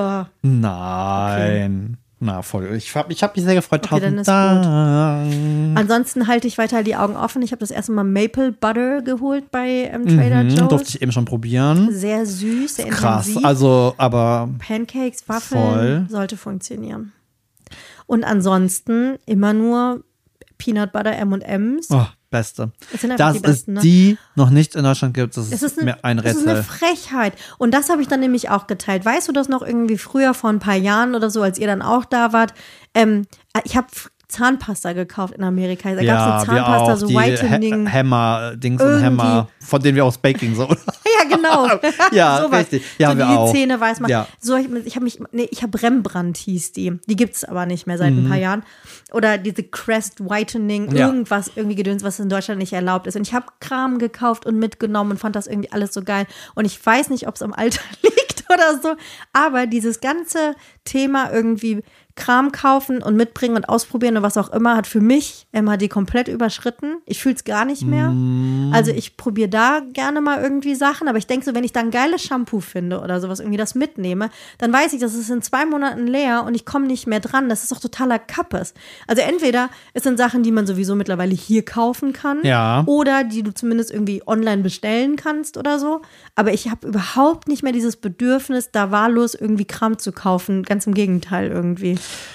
Nein. Okay. Na, voll. Ich hab mich sehr gefreut. Okay, dann ist gut. Ansonsten halte ich weiter die Augen offen. Ich habe das erste Mal Maple Butter geholt bei Trader Joe's. Durfte ich eben schon probieren. Sehr süß, sehr krass. intensiv. Also, aber Pancakes, Waffeln, sollte funktionieren. Und ansonsten immer nur Peanut Butter M&M's. Oh, beste. Das sind einfach die besten, ne? Die noch nicht in Deutschland gibt, das ist mir ein Rätsel. Das ist eine Frechheit. Und das habe ich dann nämlich auch geteilt. Weißt du das noch irgendwie früher, vor ein paar Jahren oder so, als ihr dann auch da wart? Ich habe Zahnpasta gekauft in Amerika. Da gab es eine Zahnpasta, so Whitening. Hammer-Dings und Hammer, von denen wir aus Baking so. Ja, genau. Ja, so richtig. Ja, so wir die auch. Zähne weiß man. Ja. So, ich habe Rembrandt hieß die. Die gibt es aber nicht mehr seit ein paar Jahren. Oder diese Crest Whitening, irgendwas, irgendwie Gedöns, was in Deutschland nicht erlaubt ist. Und ich habe Kram gekauft und mitgenommen und fand das irgendwie alles so geil. Und ich weiß nicht, ob es am Alter liegt oder so. Aber dieses ganze Thema irgendwie Kram kaufen und mitbringen und ausprobieren und was auch immer, hat für mich MHD komplett überschritten. Ich fühle es gar nicht mehr. Also ich probiere da gerne mal irgendwie Sachen, aber ich denke so, wenn ich da ein geiles Shampoo finde oder sowas, irgendwie das mitnehme, dann weiß ich, das ist in 2 Monaten leer und ich komme nicht mehr dran. Das ist doch totaler Kappes. Also entweder es sind Sachen, die man sowieso mittlerweile hier kaufen kann, oder die du zumindest irgendwie online bestellen kannst oder so. Aber ich habe überhaupt nicht mehr dieses Bedürfnis, da wahllos irgendwie Kram zu kaufen. Ganz im Gegenteil irgendwie.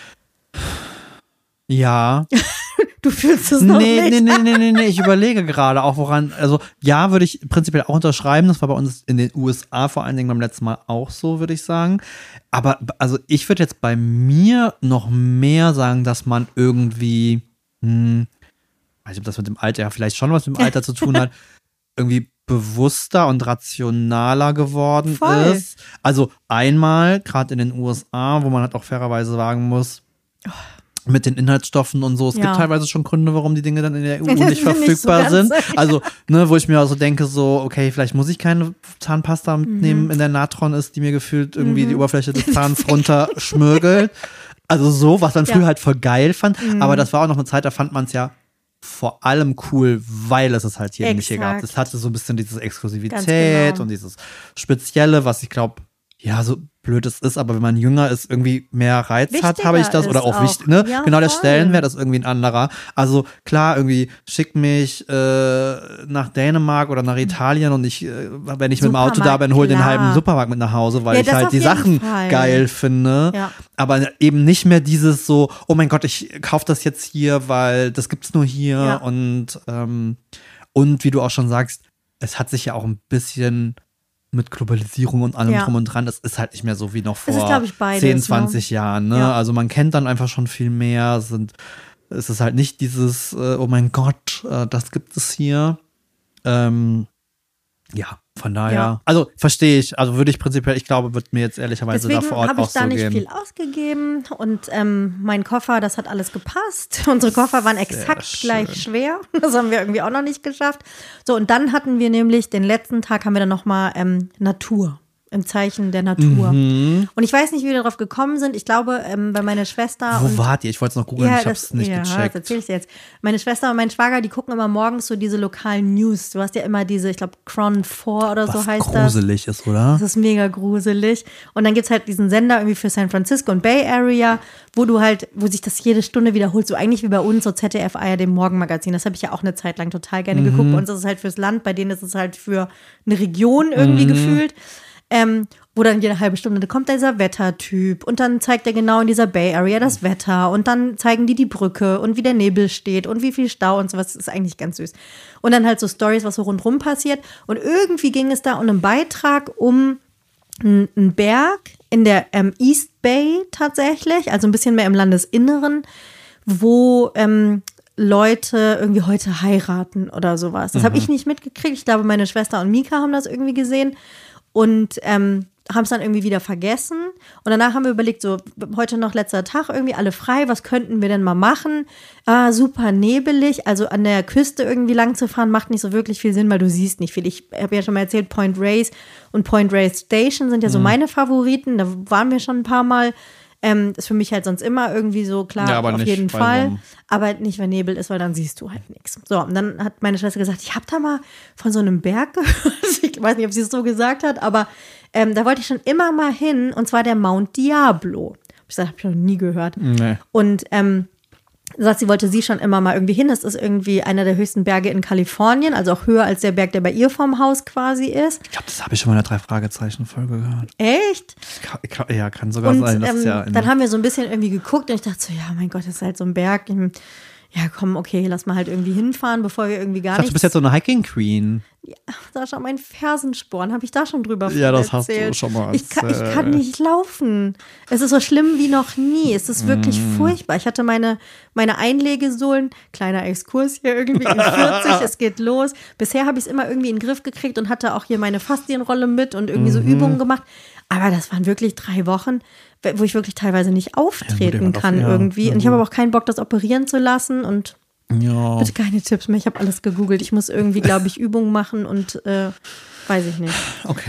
Ja. Du fühlst es noch nicht? Nee, ich überlege gerade auch woran, also ja, würde ich prinzipiell auch unterschreiben, das war bei uns in den USA vor allen Dingen beim letzten Mal auch so, würde ich sagen, aber also ich würde jetzt bei mir noch mehr sagen, dass man irgendwie, weiß nicht, ob das mit dem Alter, ja vielleicht schon was mit dem Alter zu tun hat, irgendwie bewusster und rationaler geworden ist. Also einmal, gerade in den USA, wo man halt auch fairerweise sagen muss, mit den Inhaltsstoffen und so, es gibt teilweise schon Gründe, warum die Dinge dann in der EU nicht verfügbar sind. Also, ne, wo ich mir also denke, so, okay, vielleicht muss ich keine Zahnpasta mitnehmen, in der Natron ist, die mir gefühlt irgendwie die Oberfläche des Zahns runterschmürgelt. Also so, was man früher halt voll geil fand. Aber das war auch noch eine Zeit, da fand man es ja vor allem cool, weil es halt hier nicht hier gab. Es hatte so ein bisschen diese Exklusivität und dieses Spezielle, was ich glaube, ja, so blöd es ist, aber wenn man jünger ist, irgendwie mehr Reiz hat, habe ich das. Oder auch wichtig, ne? Ja, genau, der Stellenwert ist irgendwie ein anderer. Also klar, irgendwie schick mich nach Dänemark oder nach Italien und ich, wenn ich mit dem Auto da bin, hol den halben Supermarkt mit nach Hause, weil ich halt die Sachen geil finde. Ja. Aber eben nicht mehr dieses so, oh mein Gott, ich kaufe das jetzt hier, weil das gibt's nur hier. Ja. Und wie du auch schon sagst, es hat sich ja auch ein bisschen mit Globalisierung und allem drum und dran, das ist halt nicht mehr so wie noch vor 10, 20 Jahren. Ne? Ja. Also man kennt dann einfach schon viel mehr. Es ist halt nicht dieses, oh mein Gott, das gibt es hier. Ja, von daher. Also verstehe ich. Also würde ich prinzipiell, ich glaube, wird mir jetzt ehrlicherweise da vor Ort auch so gehen. Deswegen habe ich da nicht viel ausgegeben und mein Koffer, das hat alles gepasst. Unsere Koffer waren exakt gleich schwer. Das haben wir irgendwie auch noch nicht geschafft. So, und dann hatten wir nämlich, den letzten Tag haben wir dann nochmal Natur. Im Zeichen der Natur. Und ich weiß nicht, wie wir darauf gekommen sind. Ich glaube, bei meiner Schwester. Wo wart ihr? Ich wollte es noch googeln, ich habe es nicht gecheckt. Das erzähle ich dir jetzt. Meine Schwester und mein Schwager, die gucken immer morgens so diese lokalen News. Du hast ja immer diese, ich glaube, Chron 4 oder so heißt das. Was gruselig ist, oder? Das ist mega gruselig. Und dann gibt es halt diesen Sender irgendwie für San Francisco und Bay Area, wo sich das jede Stunde wiederholt. So eigentlich wie bei uns, so ZDF, ARD Morgenmagazin. Das habe ich ja auch eine Zeit lang total gerne geguckt. Bei uns ist es halt fürs Land, bei denen ist es halt für eine Region irgendwie gefühlt. Wo dann jede halbe Stunde kommt dieser Wettertyp und dann zeigt er genau in dieser Bay Area das Wetter und dann zeigen die Brücke und wie der Nebel steht und wie viel Stau und sowas. Das ist eigentlich ganz süß. Und dann halt so Storys, was so rundrum passiert. Und irgendwie ging es da um einen Beitrag um einen Berg in der East Bay tatsächlich, also ein bisschen mehr im Landesinneren, wo Leute irgendwie heute heiraten oder sowas. Das habe ich nicht mitgekriegt. Ich glaube, meine Schwester und Mika haben das irgendwie gesehen. Und haben es dann irgendwie wieder vergessen. Und danach haben wir überlegt, so heute noch letzter Tag, irgendwie alle frei, was könnten wir denn mal machen? Super nebelig, also an der Küste irgendwie lang zu fahren, macht nicht so wirklich viel Sinn, weil du siehst nicht viel. Ich habe ja schon mal erzählt, Point Reyes und Point Reyes Station sind ja so meine Favoriten. Da waren wir schon ein paar Mal. Ist für mich halt sonst immer irgendwie so klar, ja, auf jeden Fall. Aber nicht, wenn Nebel ist, weil dann siehst du halt nichts. So, und dann hat meine Schwester gesagt, ich habe da mal von so einem Berg gehört. Ich weiß nicht, ob sie es so gesagt hat, aber da wollte ich schon immer mal hin, und zwar der Mount Diablo. Ich gesagt, habe ich noch nie gehört. Nee. Und sagt, sie wollte schon immer mal irgendwie hin. Das ist irgendwie einer der höchsten Berge in Kalifornien, also auch höher als der Berg, der bei ihr vorm Haus quasi ist. Ich glaube, das habe ich schon mal in der 3-Fragezeichen-Folge gehört. Echt? Ja, kann sogar sein. Dass dann haben wir so ein bisschen irgendwie geguckt und ich dachte so, ja, mein Gott, das ist halt so ein Berg. Ja, komm, okay, lass mal halt irgendwie hinfahren, bevor wir irgendwie gar nicht. Du bist jetzt so eine Hiking-Queen. Ja, da schon mein Fersensporn, habe ich da schon drüber erzählt. Ja, das hast du schon mal erzählt. Ich kann nicht laufen. Es ist so schlimm wie noch nie. Es ist wirklich furchtbar. Ich hatte meine Einlegesohlen, kleiner Exkurs hier irgendwie, in 40, es geht los. Bisher habe ich es immer irgendwie in den Griff gekriegt und hatte auch hier meine Faszienrolle mit und irgendwie so Übungen gemacht. Aber das waren wirklich 3 Wochen, wo ich wirklich teilweise nicht auftreten kann irgendwie. Und ich habe aber auch keinen Bock, das operieren zu lassen und bitte keine Tipps mehr. Ich habe alles gegoogelt. Ich muss irgendwie, glaube ich, Übungen machen und weiß ich nicht. Okay.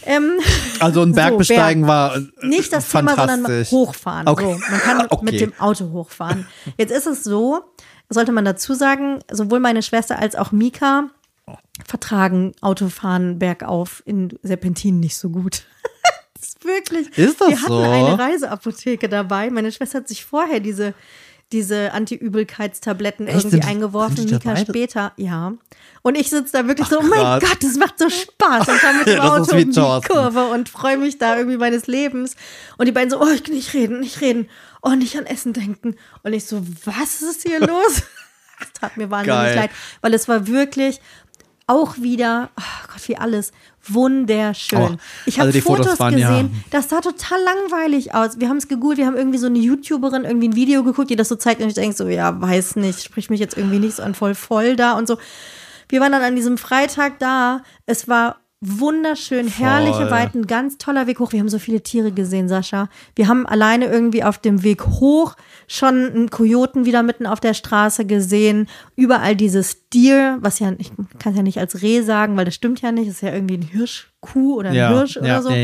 Also ein Bergbesteigen war nicht das Thema, sondern hochfahren. Okay. So, man kann mit dem Auto hochfahren. Jetzt ist es so, sollte man dazu sagen, sowohl meine Schwester als auch Mika vertragen Autofahren bergauf in Serpentinen nicht so gut. Das ist wirklich. Ist das wir hatten so? eine Reiseapotheke dabei. Meine Schwester hat sich vorher diese Anti-Übelkeitstabletten irgendwie eingeworfen, Mika später, ja. Und ich sitze da wirklich so, oh mein Gott, das macht so Spaß. Und komme mit dem Auto um die Kurve und freue mich da irgendwie meines Lebens. Und die beiden so, oh, ich kann nicht reden. Oh, nicht an Essen denken. Und ich so, was ist hier los? Das tat mir wahnsinnig leid, weil es war wirklich auch wieder, oh Gott, wie alles, wunderschön. Ich habe Fotos gesehen, das sah total langweilig aus. Wir haben es gegoogelt, wir haben irgendwie so eine YouTuberin irgendwie ein Video geguckt, die das so zeigt und ich denke so, ja, weiß nicht, spricht mich jetzt irgendwie nicht so an voll da und so. Wir waren dann an diesem Freitag da, es war wunderschön, herrliche Weiten, ganz toller Weg hoch. Wir haben so viele Tiere gesehen, Sascha. Wir haben alleine irgendwie auf dem Weg hoch schon einen Kojoten wieder mitten auf der Straße gesehen. Überall dieses Deer, was ja, ich kann es ja nicht als Reh sagen, weil das stimmt ja nicht. Das ist ja irgendwie ein Hirschkuh oder ein Hirsch oder so.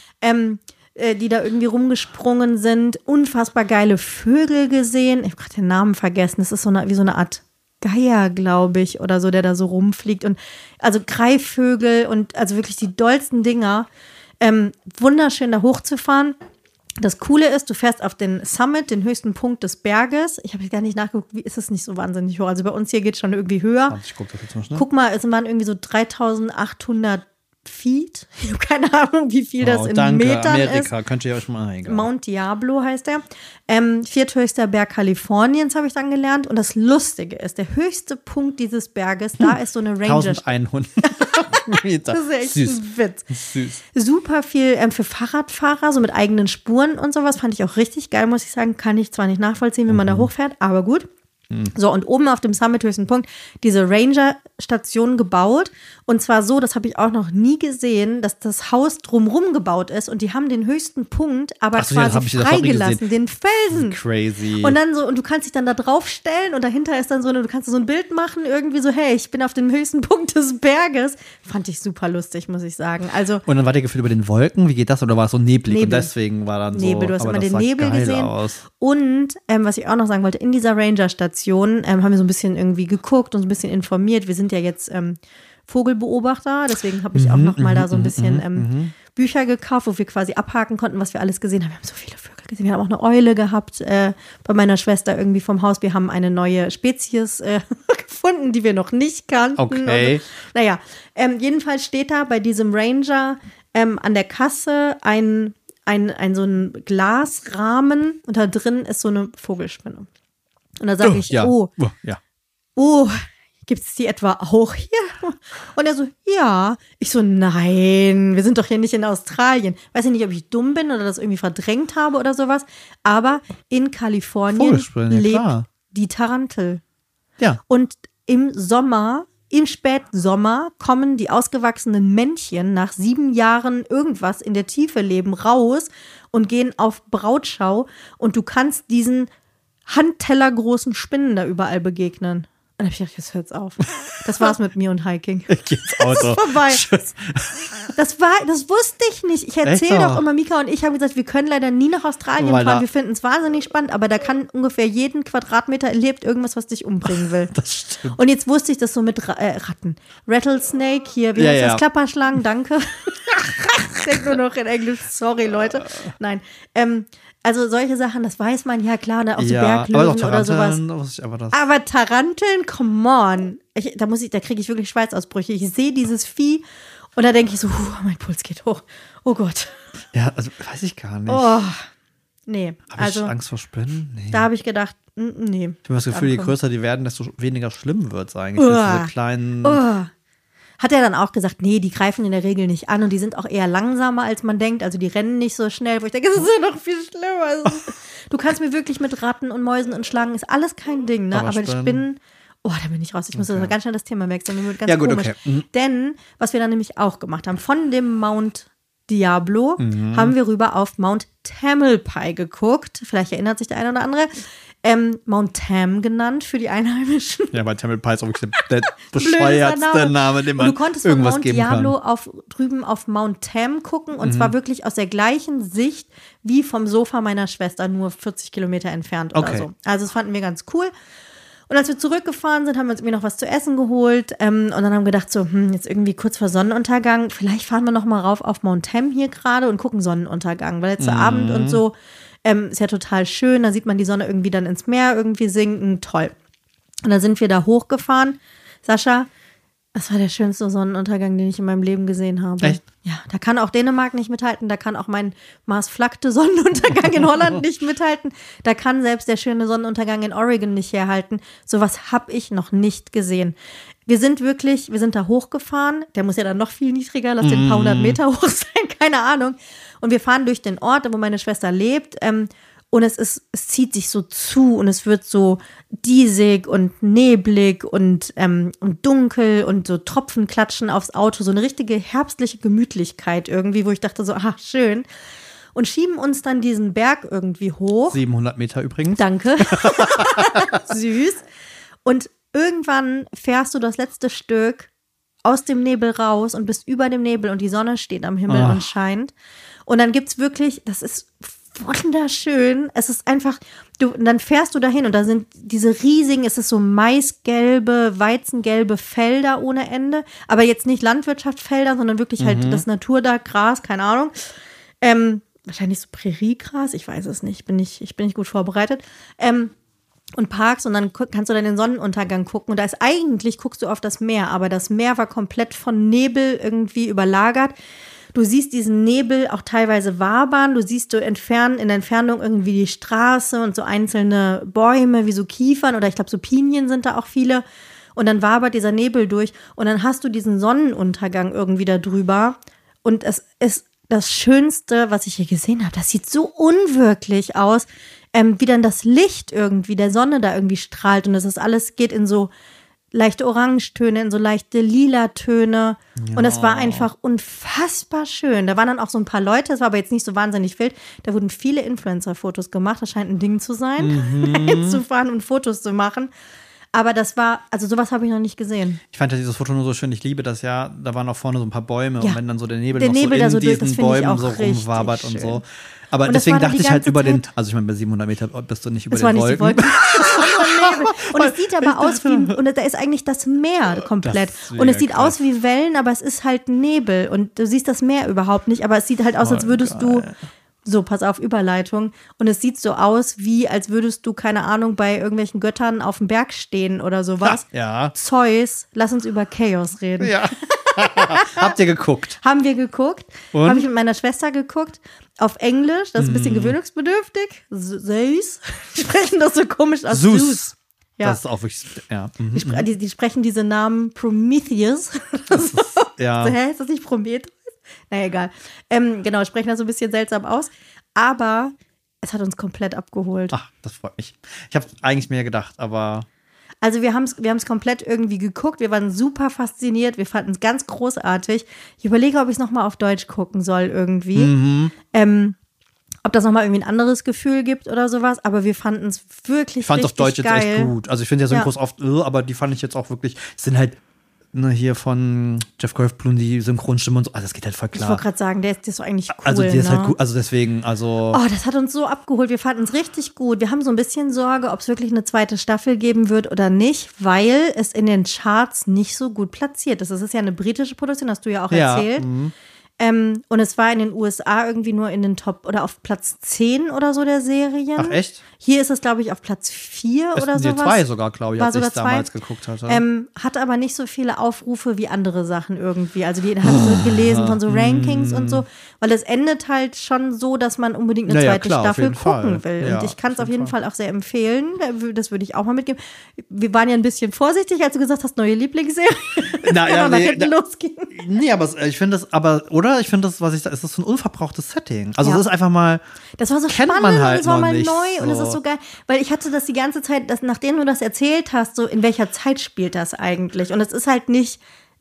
Die da irgendwie rumgesprungen sind. Unfassbar geile Vögel gesehen. Ich habe gerade den Namen vergessen. Das ist wie so eine Art Geier, glaube ich, oder so, der da so rumfliegt. Und also Greifvögel und also wirklich die dollsten Dinger. Wunderschön da hochzufahren. Das Coole ist, du fährst auf den Summit, den höchsten Punkt des Berges. Ich habe jetzt gar nicht nachgeguckt, wie ist es nicht so wahnsinnig hoch. Also bei uns hier geht es schon irgendwie höher. Guck mal, es waren irgendwie so 3800 Feet. Ich habe keine Ahnung, wie viel das in Metern Amerika. ist. Könnt ihr euch mal eingehen. Mount Diablo heißt der. Vierthöchster Berg Kaliforniens habe ich dann gelernt. Und das Lustige ist, der höchste Punkt dieses Berges, da ist so eine Ranger. 1100 Meter. Das ist echt Süß. ein Witz. Süß. Super viel für Fahrradfahrer, so mit eigenen Spuren und sowas. Fand ich auch richtig geil, muss ich sagen. Kann ich zwar nicht nachvollziehen, wenn man da hochfährt, aber gut. So, und oben auf dem Summit, höchsten Punkt, diese Ranger-Station gebaut. Und zwar so, das habe ich auch noch nie gesehen, dass das Haus drumrum gebaut ist. Und die haben den höchsten Punkt, aber quasi freigelassen, den Felsen. Crazy. Und dann so, und du kannst dich dann da drauf stellen und dahinter ist dann so, du kannst so ein Bild machen, irgendwie so, hey, ich bin auf dem höchsten Punkt des Berges. Fand ich super lustig, muss ich sagen. Also, und dann war der Gefühl über den Wolken, wie geht das? Oder war es so neblig? Und deswegen war dann so. Nebel, du hast immer den Nebel gesehen. Und was ich auch noch sagen wollte, in dieser Ranger-Station haben wir so ein bisschen irgendwie geguckt und so ein bisschen informiert. Wir sind ja jetzt Vogelbeobachter, deswegen habe ich auch noch mal da so ein bisschen Bücher gekauft, wo wir quasi abhaken konnten, was wir alles gesehen haben. Wir haben so viele Vögel gesehen. Wir haben auch eine Eule gehabt bei meiner Schwester irgendwie vom Haus. Wir haben eine neue Spezies gefunden, die wir noch nicht kannten. Okay. So. Naja, jedenfalls steht da bei diesem Ranger an der Kasse ein so ein Glasrahmen und da drin ist so eine Vogelspinne. Und da sage ich, gibt es die etwa auch hier? Und er so, ja. Ich so, nein, wir sind doch hier nicht in Australien. Weiß ich nicht, ob ich dumm bin oder das irgendwie verdrängt habe oder sowas. Aber in Kalifornien lebt die Tarantel. Ja. Und im Spätsommer kommen die ausgewachsenen Männchen nach 7 Jahren irgendwas in der Tiefe leben raus und gehen auf Brautschau. Und du kannst diesen handtellergroßen Spinnen da überall begegnen. Und dann hab ich gedacht, jetzt hört's auf. Das war's mit mir und Hiking. Ich geh ins Auto. Das ist vorbei. Tschüss. Das wusste ich nicht. Ich erzähle doch immer, Mika und ich haben gesagt, wir können leider nie nach Australien fahren. Wir finden es wahnsinnig spannend, aber da kann ungefähr jeden Quadratmeter lebt irgendwas, was dich umbringen will. Das stimmt. Und jetzt wusste ich das so mit Ratten. Rattlesnake hier, wie heißt das? Klapperschlangen, danke. Ich denke nur noch in Englisch, sorry Leute. Nein, also solche Sachen, das weiß man ja klar, ne? Auch so Berglöwen oder sowas. Aber Taranteln, come on. Da kriege ich wirklich Schweißausbrüche. Ich sehe dieses Vieh und da denke ich so, mein Puls geht hoch. Oh Gott. Ja, also weiß ich gar nicht. Oh, nee. Habe ich Angst vor Spinnen? Nee. Da habe ich gedacht, nee. Ich habe das Gefühl, je größer die werden, desto weniger schlimm wird es eigentlich. Diese kleinen Hat er dann auch gesagt, nee, die greifen in der Regel nicht an und die sind auch eher langsamer, als man denkt. Also die rennen nicht so schnell, wo ich denke, das ist ja noch viel schlimmer. Also, du kannst mir wirklich mit Ratten und Mäusen und Schlangen, ist alles kein Ding, ne? Aber die Spinnen, da bin ich raus. Ich muss also ganz schnell das Thema wechseln. Mir wird ganz komisch. Okay. Denn, was wir dann nämlich auch gemacht haben, von dem Mount Diablo, haben wir rüber auf Mount Tamalpais geguckt. Vielleicht erinnert sich der eine oder andere. Mount Tam genannt für die Einheimischen. Ja, weil Tamalpais ist auch wirklich der bescheuertste Name, den man du konntest von Mount Diablo drüben auf Mount Tam gucken und zwar wirklich aus der gleichen Sicht wie vom Sofa meiner Schwester, nur 40 Kilometer entfernt oder so. Also das fanden wir ganz cool. Und als wir zurückgefahren sind, haben wir uns irgendwie noch was zu essen geholt und dann haben wir gedacht so, jetzt irgendwie kurz vor Sonnenuntergang, vielleicht fahren wir noch mal rauf auf Mount Tam hier gerade und gucken Sonnenuntergang, weil letzter Abend und so ist ja total schön, da sieht man die Sonne irgendwie dann ins Meer irgendwie sinken, toll. Und dann sind wir da hochgefahren. Sascha, das war der schönste Sonnenuntergang, den ich in meinem Leben gesehen habe. Echt? Ja, da kann auch Dänemark nicht mithalten, da kann auch mein maßflackte Sonnenuntergang in Holland nicht mithalten, da kann selbst der schöne Sonnenuntergang in Oregon nicht herhalten. Sowas habe ich noch nicht gesehen. Wir sind da hochgefahren, der muss ja dann noch viel niedriger, lass den ein paar hundert Meter hoch sein, keine Ahnung. Und wir fahren durch den Ort, wo meine Schwester lebt, und es zieht sich so zu und es wird so diesig und neblig und dunkel und so Tropfen klatschen aufs Auto, so eine richtige herbstliche Gemütlichkeit irgendwie, wo ich dachte so, schön. Und schieben uns dann diesen Berg irgendwie hoch. 700 Meter übrigens. Danke. Süß. Und irgendwann fährst du das letzte Stück aus dem Nebel raus und bist über dem Nebel und die Sonne steht am Himmel und scheint. Und dann gibt's wirklich, das ist wunderschön. Es ist einfach, dann fährst du dahin und da sind diese riesigen, es ist so maisgelbe, weizengelbe Felder ohne Ende. Aber jetzt nicht Landwirtschaftsfelder, sondern wirklich halt das Natur da, Gras, keine Ahnung. Wahrscheinlich so Präriegras, ich weiß es nicht, ich bin nicht gut vorbereitet. Und Parks und dann kannst du dann den Sonnenuntergang gucken. Und guckst du auf das Meer, aber das Meer war komplett von Nebel irgendwie überlagert. Du siehst diesen Nebel auch teilweise wabern, du siehst in der Entfernung irgendwie die Straße und so einzelne Bäume wie so Kiefern oder ich glaube so Pinien sind da auch viele. Und dann wabert dieser Nebel durch und dann hast du diesen Sonnenuntergang irgendwie da drüber. Und es ist das Schönste, was ich hier gesehen habe. Das sieht so unwirklich aus, wie dann das Licht irgendwie der Sonne da irgendwie strahlt und das ist alles geht in so leichte Orangetöne, in so leichte Lila-Töne. Ja. Und es war einfach unfassbar schön. Da waren dann auch so ein paar Leute, es war aber jetzt nicht so wahnsinnig wild. Da wurden viele Influencer-Fotos gemacht. Das scheint ein Ding zu sein, hinzufahren und Fotos zu machen. Aber das war, also sowas habe ich noch nicht gesehen. Ich fand ja dieses Foto nur so schön. Ich liebe das ja. Da waren auch vorne so ein paar Bäume. Ja. Und wenn dann so der Nebel noch so in diesen Bäumen so rumwabert und so. Aber und deswegen dachte ich halt über den, also ich meine, bei 700 Meter bist du nicht über den Wolken. Das war nur Nebel. Und es sieht aber aus wie, und da ist eigentlich das Meer komplett. Und es sieht aus wie Wellen, aber es ist halt Nebel. Und du siehst das Meer überhaupt nicht. Aber es sieht halt aus, als würdest du, so, pass auf, Überleitung. Und es sieht so aus, wie als würdest du, keine Ahnung, bei irgendwelchen Göttern auf dem Berg stehen oder sowas. Ja. Zeus, lass uns über Chaos reden. Ja. Habt ihr geguckt? Haben wir geguckt. Habe ich mit meiner Schwester geguckt. Auf Englisch, das ist ein bisschen gewöhnungsbedürftig. Zeus. Sprechen das so komisch aus. Zeus. Ja. Das ist auch wirklich, ja. Die sprechen diese Namen Prometheus. Ja. So, ist das nicht Prometheus? Naja, egal. Genau, sprechen das so ein bisschen seltsam aus. Aber es hat uns komplett abgeholt. Ach, das freut mich. Ich habe eigentlich mehr gedacht, aber also wir haben's komplett irgendwie geguckt. Wir waren super fasziniert. Wir fanden es ganz großartig. Ich überlege, ob ich es nochmal auf Deutsch gucken soll irgendwie. Ob das nochmal irgendwie ein anderes Gefühl gibt oder sowas. Aber wir fanden es wirklich Ich fand es auf Deutsch geil. Jetzt echt gut. Also ich finde ja Synchros oft, aber die fand ich jetzt auch wirklich, sind halt hier von Jeff Goldblum, die Synchronstimme und so. Also das geht halt voll klar. Ich wollte gerade sagen, der ist so eigentlich cool. Also der ist halt gut, also deswegen, also. Oh, das hat uns so abgeholt. Wir fanden es richtig gut. Wir haben so ein bisschen Sorge, ob es wirklich eine zweite Staffel geben wird oder nicht, weil es in den Charts nicht so gut platziert ist. Das ist ja eine britische Produktion, hast du ja auch erzählt. Und es war in den USA irgendwie nur in den Top oder auf Platz 10 oder so der Serien. Ach, echt? Hier ist es, glaube ich, auf Platz 4 oder sowas. 2 sogar, glaube ich, als ich damals geguckt hatte. Hat aber nicht so viele Aufrufe wie andere Sachen irgendwie. Also die habe ich so gelesen von so Rankings und so. Weil es endet halt schon so, dass man unbedingt eine zweite Staffel gucken will. Ja, und ich kann es auf jeden Fall auch sehr empfehlen. Das würde ich auch mal mitgeben. Wir waren ja ein bisschen vorsichtig, als du gesagt hast, neue Lieblingsserie. Losgehen. Nee, aber ich finde das, oder? Ich finde das, ist das so ein unverbrauchtes Setting. Also es ist einfach mal, das war so kennt spannend man halt und es war mal nicht neu so. und es ist so geil. Weil ich hatte das die ganze Zeit, nachdem du das erzählt hast, so in welcher Zeit spielt das eigentlich? Und es ist halt nicht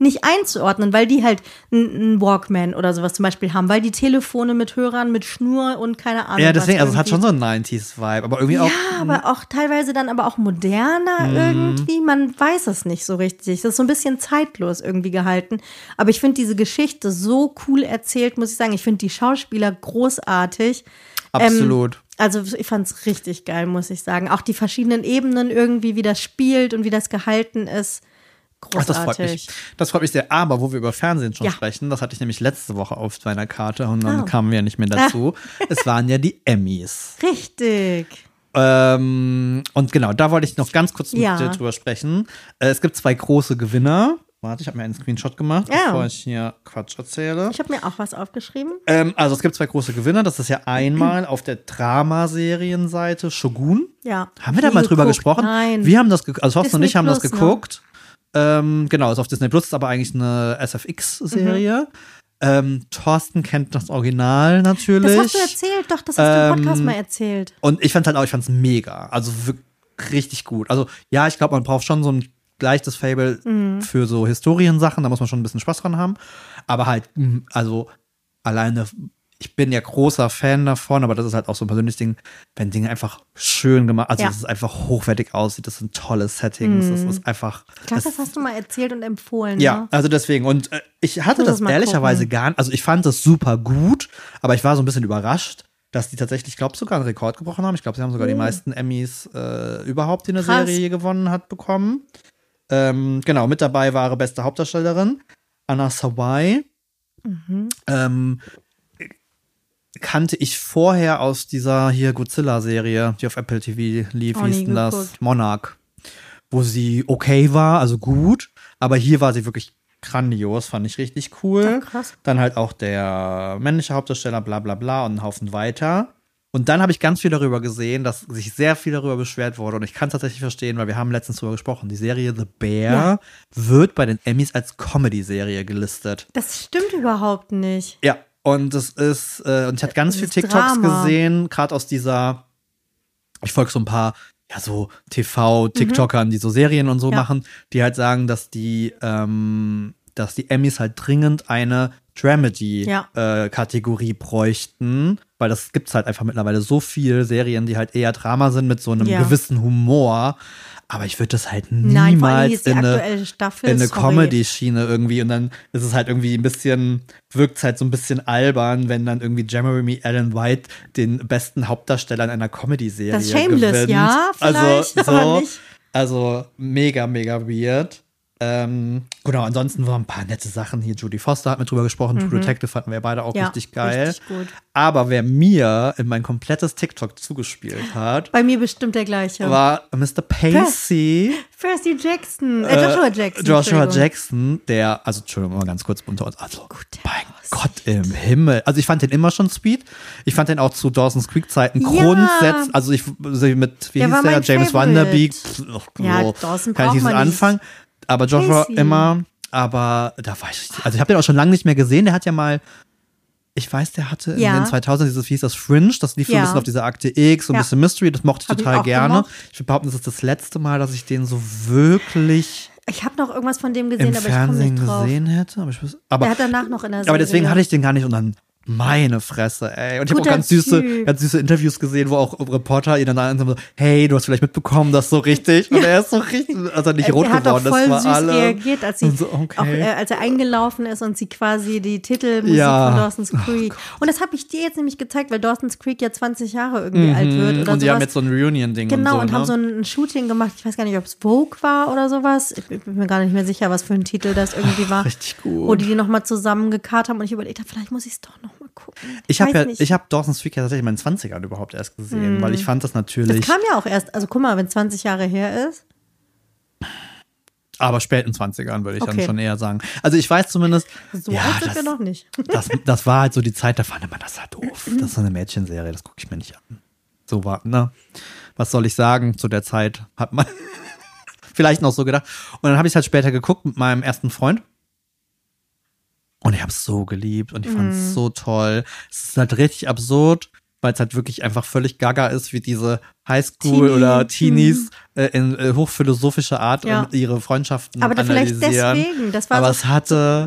nicht einzuordnen, weil die halt einen Walkman oder sowas zum Beispiel haben, weil die Telefone mit Hörern, mit Schnur und keine Ahnung. Ja, deswegen, also es hat schon so einen 90s-Vibe, aber irgendwie auch. Ja, aber auch teilweise dann aber auch moderner irgendwie. Man weiß es nicht so richtig. Das ist so ein bisschen zeitlos irgendwie gehalten. Aber ich finde diese Geschichte so cool erzählt, muss ich sagen. Ich finde die Schauspieler großartig. Absolut. Also ich fand es richtig geil, muss ich sagen. Auch die verschiedenen Ebenen irgendwie, wie das spielt und wie das gehalten ist. Großartig. Ach, das freut mich. Das freut mich sehr. Aber wo wir über Fernsehen schon sprechen, das hatte ich nämlich letzte Woche auf meiner Karte und dann kamen wir ja nicht mehr dazu. Es waren ja die Emmys. Richtig. Und genau, da wollte ich noch ganz kurz mit dir drüber sprechen. Es gibt 2 große Gewinner. Warte, ich habe mir einen Screenshot gemacht, bevor ich hier Quatsch erzähle. Ich habe mir auch was aufgeschrieben. Also es gibt 2 große Gewinner. Das ist ja einmal auf der Dramaserienseite Shogun. Ja. Haben wir da mal drüber gesprochen? Nein. Wir haben das, also Thorsten und ich haben das Plus, geguckt. Genau, ist auf Disney Plus, ist aber eigentlich eine SFX-Serie. Thorsten kennt das Original natürlich. Das hast du erzählt, doch, das hast du im Podcast mal erzählt. Und ich fand's mega. Also wirklich richtig gut. Also ja, ich glaube, man braucht schon so ein leichtes Fable für so Historiensachen, da muss man schon ein bisschen Spaß dran haben. Aber halt, also alleine, ich bin ja großer Fan davon, aber das ist halt auch so ein persönliches Ding, wenn Dinge einfach schön gemacht, also dass es einfach hochwertig aussieht, das sind tolle Settings, das ist einfach. Ich glaube, das hast du mal erzählt und empfohlen. Ja, ne? also deswegen. Und ich hatte das ehrlicherweise gar nicht, also ich fand das super gut, aber ich war so ein bisschen überrascht, dass die tatsächlich, ich glaube, sogar einen Rekord gebrochen haben. Ich glaube, sie haben sogar die meisten Emmys überhaupt, die eine Serie gewonnen hat, bekommen. Genau, mit dabei war beste Hauptdarstellerin, Anna Sawai. Kannte ich vorher aus dieser hier Godzilla-Serie, die auf Apple TV lief, wie hieß denn das? Monarch. Wo sie okay war, also gut, aber hier war sie wirklich grandios, fand ich richtig cool. Ach, krass. Dann halt auch der männliche Hauptdarsteller, bla bla bla und einen Haufen weiter. Und dann habe ich ganz viel darüber gesehen, dass sich sehr viel darüber beschwert wurde. Und ich kann es tatsächlich verstehen, weil wir haben letztens darüber gesprochen. Die Serie The Bear wird bei den Emmys als Comedy-Serie gelistet. Das stimmt überhaupt nicht. Ja, und es ist, und ich hatte ganz viel TikToks gesehen, gerade aus dieser, ich folge so ein paar, ja, so TV-TikTokern, die so Serien und so machen, die halt sagen, dass die Emmys halt dringend eine Dramedy-Kategorie bräuchten, weil das gibt's halt einfach mittlerweile so viel Serien, die halt eher Drama sind mit so einem gewissen Humor. Aber ich würde das halt niemals in eine Comedy-Schiene irgendwie. Und dann ist es halt irgendwie wirkt es halt so ein bisschen albern, wenn dann irgendwie Jeremy Allen White den besten Hauptdarsteller in einer Comedy-Serie gewinnt. Das ist Shameless, ja, vielleicht, aber nicht. Also mega, mega weird. Genau, ansonsten waren ein paar nette Sachen hier. Jodie Foster hat mit drüber gesprochen. True Detective fanden wir beide auch richtig geil. Richtig gut. Aber wer mir in mein komplettes TikTok zugespielt hat, bei mir bestimmt der gleiche, war Mr. Pacey. Percy Jackson. Joshua Jackson, der, also Entschuldigung, mal ganz kurz unter uns. Also, mein Gott im Himmel. Also ich fand den immer schon sweet. Ich fand den auch zu Dawson's Creek Zeiten grundsätzlich, also mit, wie hieß der, James Van Der Beek. Dawson kann ich nicht so anfangen. Aber Joshua immer, aber da war ich, also ich habe den auch schon lange nicht mehr gesehen, der hat ja mal, ich weiß, der hatte in den 2000 dieses, wie hieß das, Fringe, das lief so ein bisschen auf dieser Akte X, so ein bisschen Mystery, das mochte ich total gerne. Ich würde behaupten, das ist das letzte Mal, dass ich den so wirklich ich habe noch irgendwas von dem gesehen, im aber ich komme Fernsehen nicht drauf. gesehen hätte. Aber der hat danach noch in der Serie. Aber deswegen hatte ich den gar nicht und dann meine Fresse, ey. Und ich habe auch ganz süße Interviews gesehen, wo auch Reporter ihn dann sagen so, hey, du hast vielleicht mitbekommen, das so richtig. Und er ist so richtig, also nicht rot geworden, das war süß alle. Reagiert, als, sie, so, auch, als er eingelaufen ist und sie quasi die Titelmusik von Dawson's Creek. Und das habe ich dir jetzt nämlich gezeigt, weil Dawson's Creek ja 20 Jahre irgendwie alt wird. Oder und die haben jetzt so ein Reunion-Ding genau, und so. Und haben so ein Shooting gemacht. Ich weiß gar nicht, ob es Vogue war oder sowas. Ich bin mir gar nicht mehr sicher, was für ein Titel das irgendwie war. Richtig gut. Wo die nochmal zusammengekarrt haben und ich überlegt habe, vielleicht muss ich es doch nochmal gucken. Ich habe Dawson's Creek ja tatsächlich in meinen 20ern überhaupt erst gesehen, weil ich fand das natürlich. Das kam ja auch erst, also guck mal, wenn 20 Jahre her ist. Aber späten 20ern würde ich dann schon eher sagen. Also ich weiß zumindest. So alt sind wir noch nicht. Das war halt so die Zeit, da fand man das halt doof. Das ist so eine Mädchenserie, das gucke ich mir nicht an. So war, ne? Was soll ich sagen? Zu der Zeit hat man vielleicht noch so gedacht. Und dann habe ich es halt später geguckt mit meinem ersten Freund. Und ich habe es so geliebt und ich fand es so toll. Es ist halt richtig absurd. weil es halt wirklich einfach völlig gaga ist, wie diese Highschool- oder Teenies in hochphilosophischer Art ihre Freundschaften aber analysieren. Vielleicht deswegen. Das war aber so, es hatte...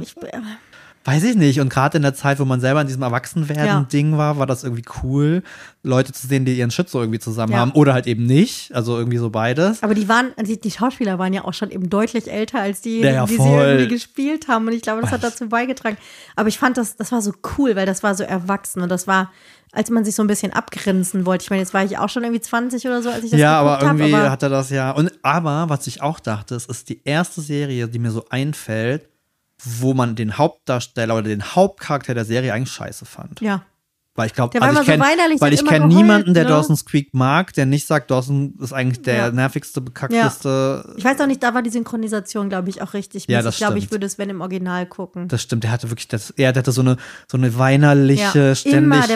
Weiß ich nicht. Und gerade in der Zeit, wo man selber in diesem Erwachsenwerden-Ding war das irgendwie cool, Leute zu sehen, die ihren Shit so irgendwie zusammen haben. Oder halt eben nicht. Also irgendwie so beides. Aber die Schauspieler waren ja auch schon eben deutlich älter als die, die sie voll. irgendwie gespielt haben. Und ich glaube, das hat dazu beigetragen. Aber ich fand, das war so cool, weil das war so erwachsen. Und das war, als man sich so ein bisschen abgrenzen wollte. Ich meine, jetzt war ich auch schon irgendwie 20 oder so, als ich das geguckt habe. Ja, aber irgendwie hat er das aber was ich auch dachte, es ist die erste Serie, die mir so einfällt, wo man den Hauptdarsteller oder den Hauptcharakter der Serie eigentlich scheiße fand. Ja. Weil ich glaube, ich kenne niemanden, der Dawson's Creek mag, der nicht sagt, Dawson ist eigentlich der nervigste, bekackteste. Ich weiß auch nicht, da war die Synchronisation, glaube ich, auch richtig. Ja, das ich glaube, ich würde es, wenn im Original gucken. Das stimmt, der hatte wirklich der hatte so eine weinerliche, ständig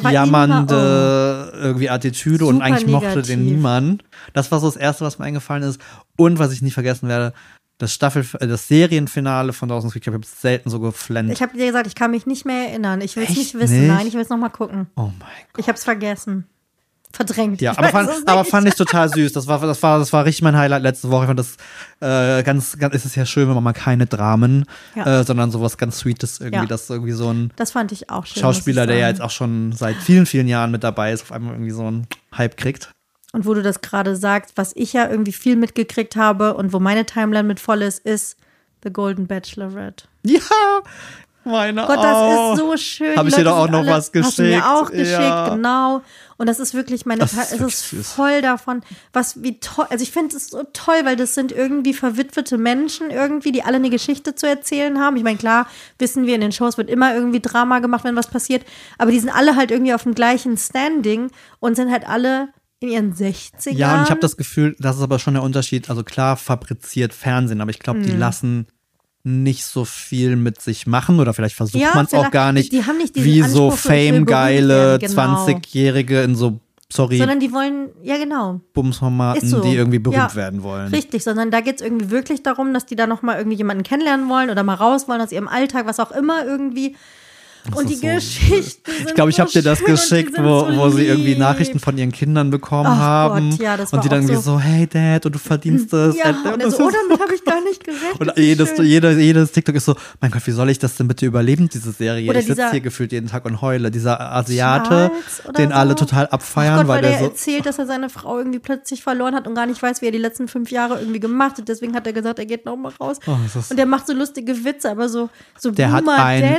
jammernde irgendwie Attitüde und eigentlich mochte den niemand. Das war so das Erste, was mir eingefallen ist. Und was ich nie vergessen werde, das Serienfinale von Dawson's Creek, ich habe selten so geflennt. Ich habe dir gesagt, ich kann mich nicht mehr erinnern. Ich will es nicht wissen. Nein, ich will es nochmal gucken. Oh mein Gott. Ich habe es vergessen. Verdrängt. Ja, aber fand ich total süß. Das war richtig mein Highlight letzte Woche. Ich fand das ganz, ist es ja schön, wenn man mal keine Dramen, sondern sowas ganz Sweetes irgendwie, das irgendwie so ein das fand ich auch schön, Schauspieler, der ja jetzt auch schon seit vielen, vielen Jahren mit dabei ist, auf einmal irgendwie so einen Hype kriegt. Und wo du das gerade sagst, was ich ja irgendwie viel mitgekriegt habe und wo meine Timeline mit voll ist The Golden Bachelorette. Ja, meine Gott, das ist so schön. Habe ich dir doch auch noch was geschickt. Hast du mir auch geschickt, genau. Und das ist wirklich es ist voll davon, wie toll, also ich finde es so toll, weil das sind irgendwie verwitwete Menschen irgendwie, die alle eine Geschichte zu erzählen haben. Ich meine, klar, wissen wir, in den Shows wird immer irgendwie Drama gemacht, wenn was passiert, aber die sind alle halt irgendwie auf dem gleichen Standing und sind halt alle in ihren 60ern. Ja, und ich habe das Gefühl, das ist aber schon der Unterschied. Also klar, fabriziert Fernsehen, aber ich glaube, die lassen nicht so viel mit sich machen oder vielleicht versucht man es auch gar nicht. Die haben nicht wie so Fame-geile 20-Jährige in so, sondern die wollen, Bumsformaten, so, die irgendwie berühmt werden wollen. Richtig, sondern da geht es irgendwie wirklich darum, dass die da nochmal irgendwie jemanden kennenlernen wollen oder mal raus wollen aus ihrem Alltag, was auch immer irgendwie. Und die Geschichten sind ich glaube, ich habe dir das geschickt, wo sie irgendwie lieb. Nachrichten von ihren Kindern bekommen haben. Gott, ja, das war und die dann irgendwie so, hey Dad, und du verdienst das. Ja, und damit habe ich gar nicht gerechnet. Und jedes TikTok ist so, mein Gott, wie soll ich das denn bitte überleben, diese Serie? Oder ich sitze hier gefühlt jeden Tag und heule. Dieser Asiate, den alle total abfeiern. Weil der erzählt, dass er seine Frau irgendwie plötzlich verloren hat und gar nicht weiß, wie er die letzten 5 Jahre irgendwie gemacht hat. Deswegen hat er gesagt, er geht noch mal raus. Und der macht so lustige Witze, aber so der hat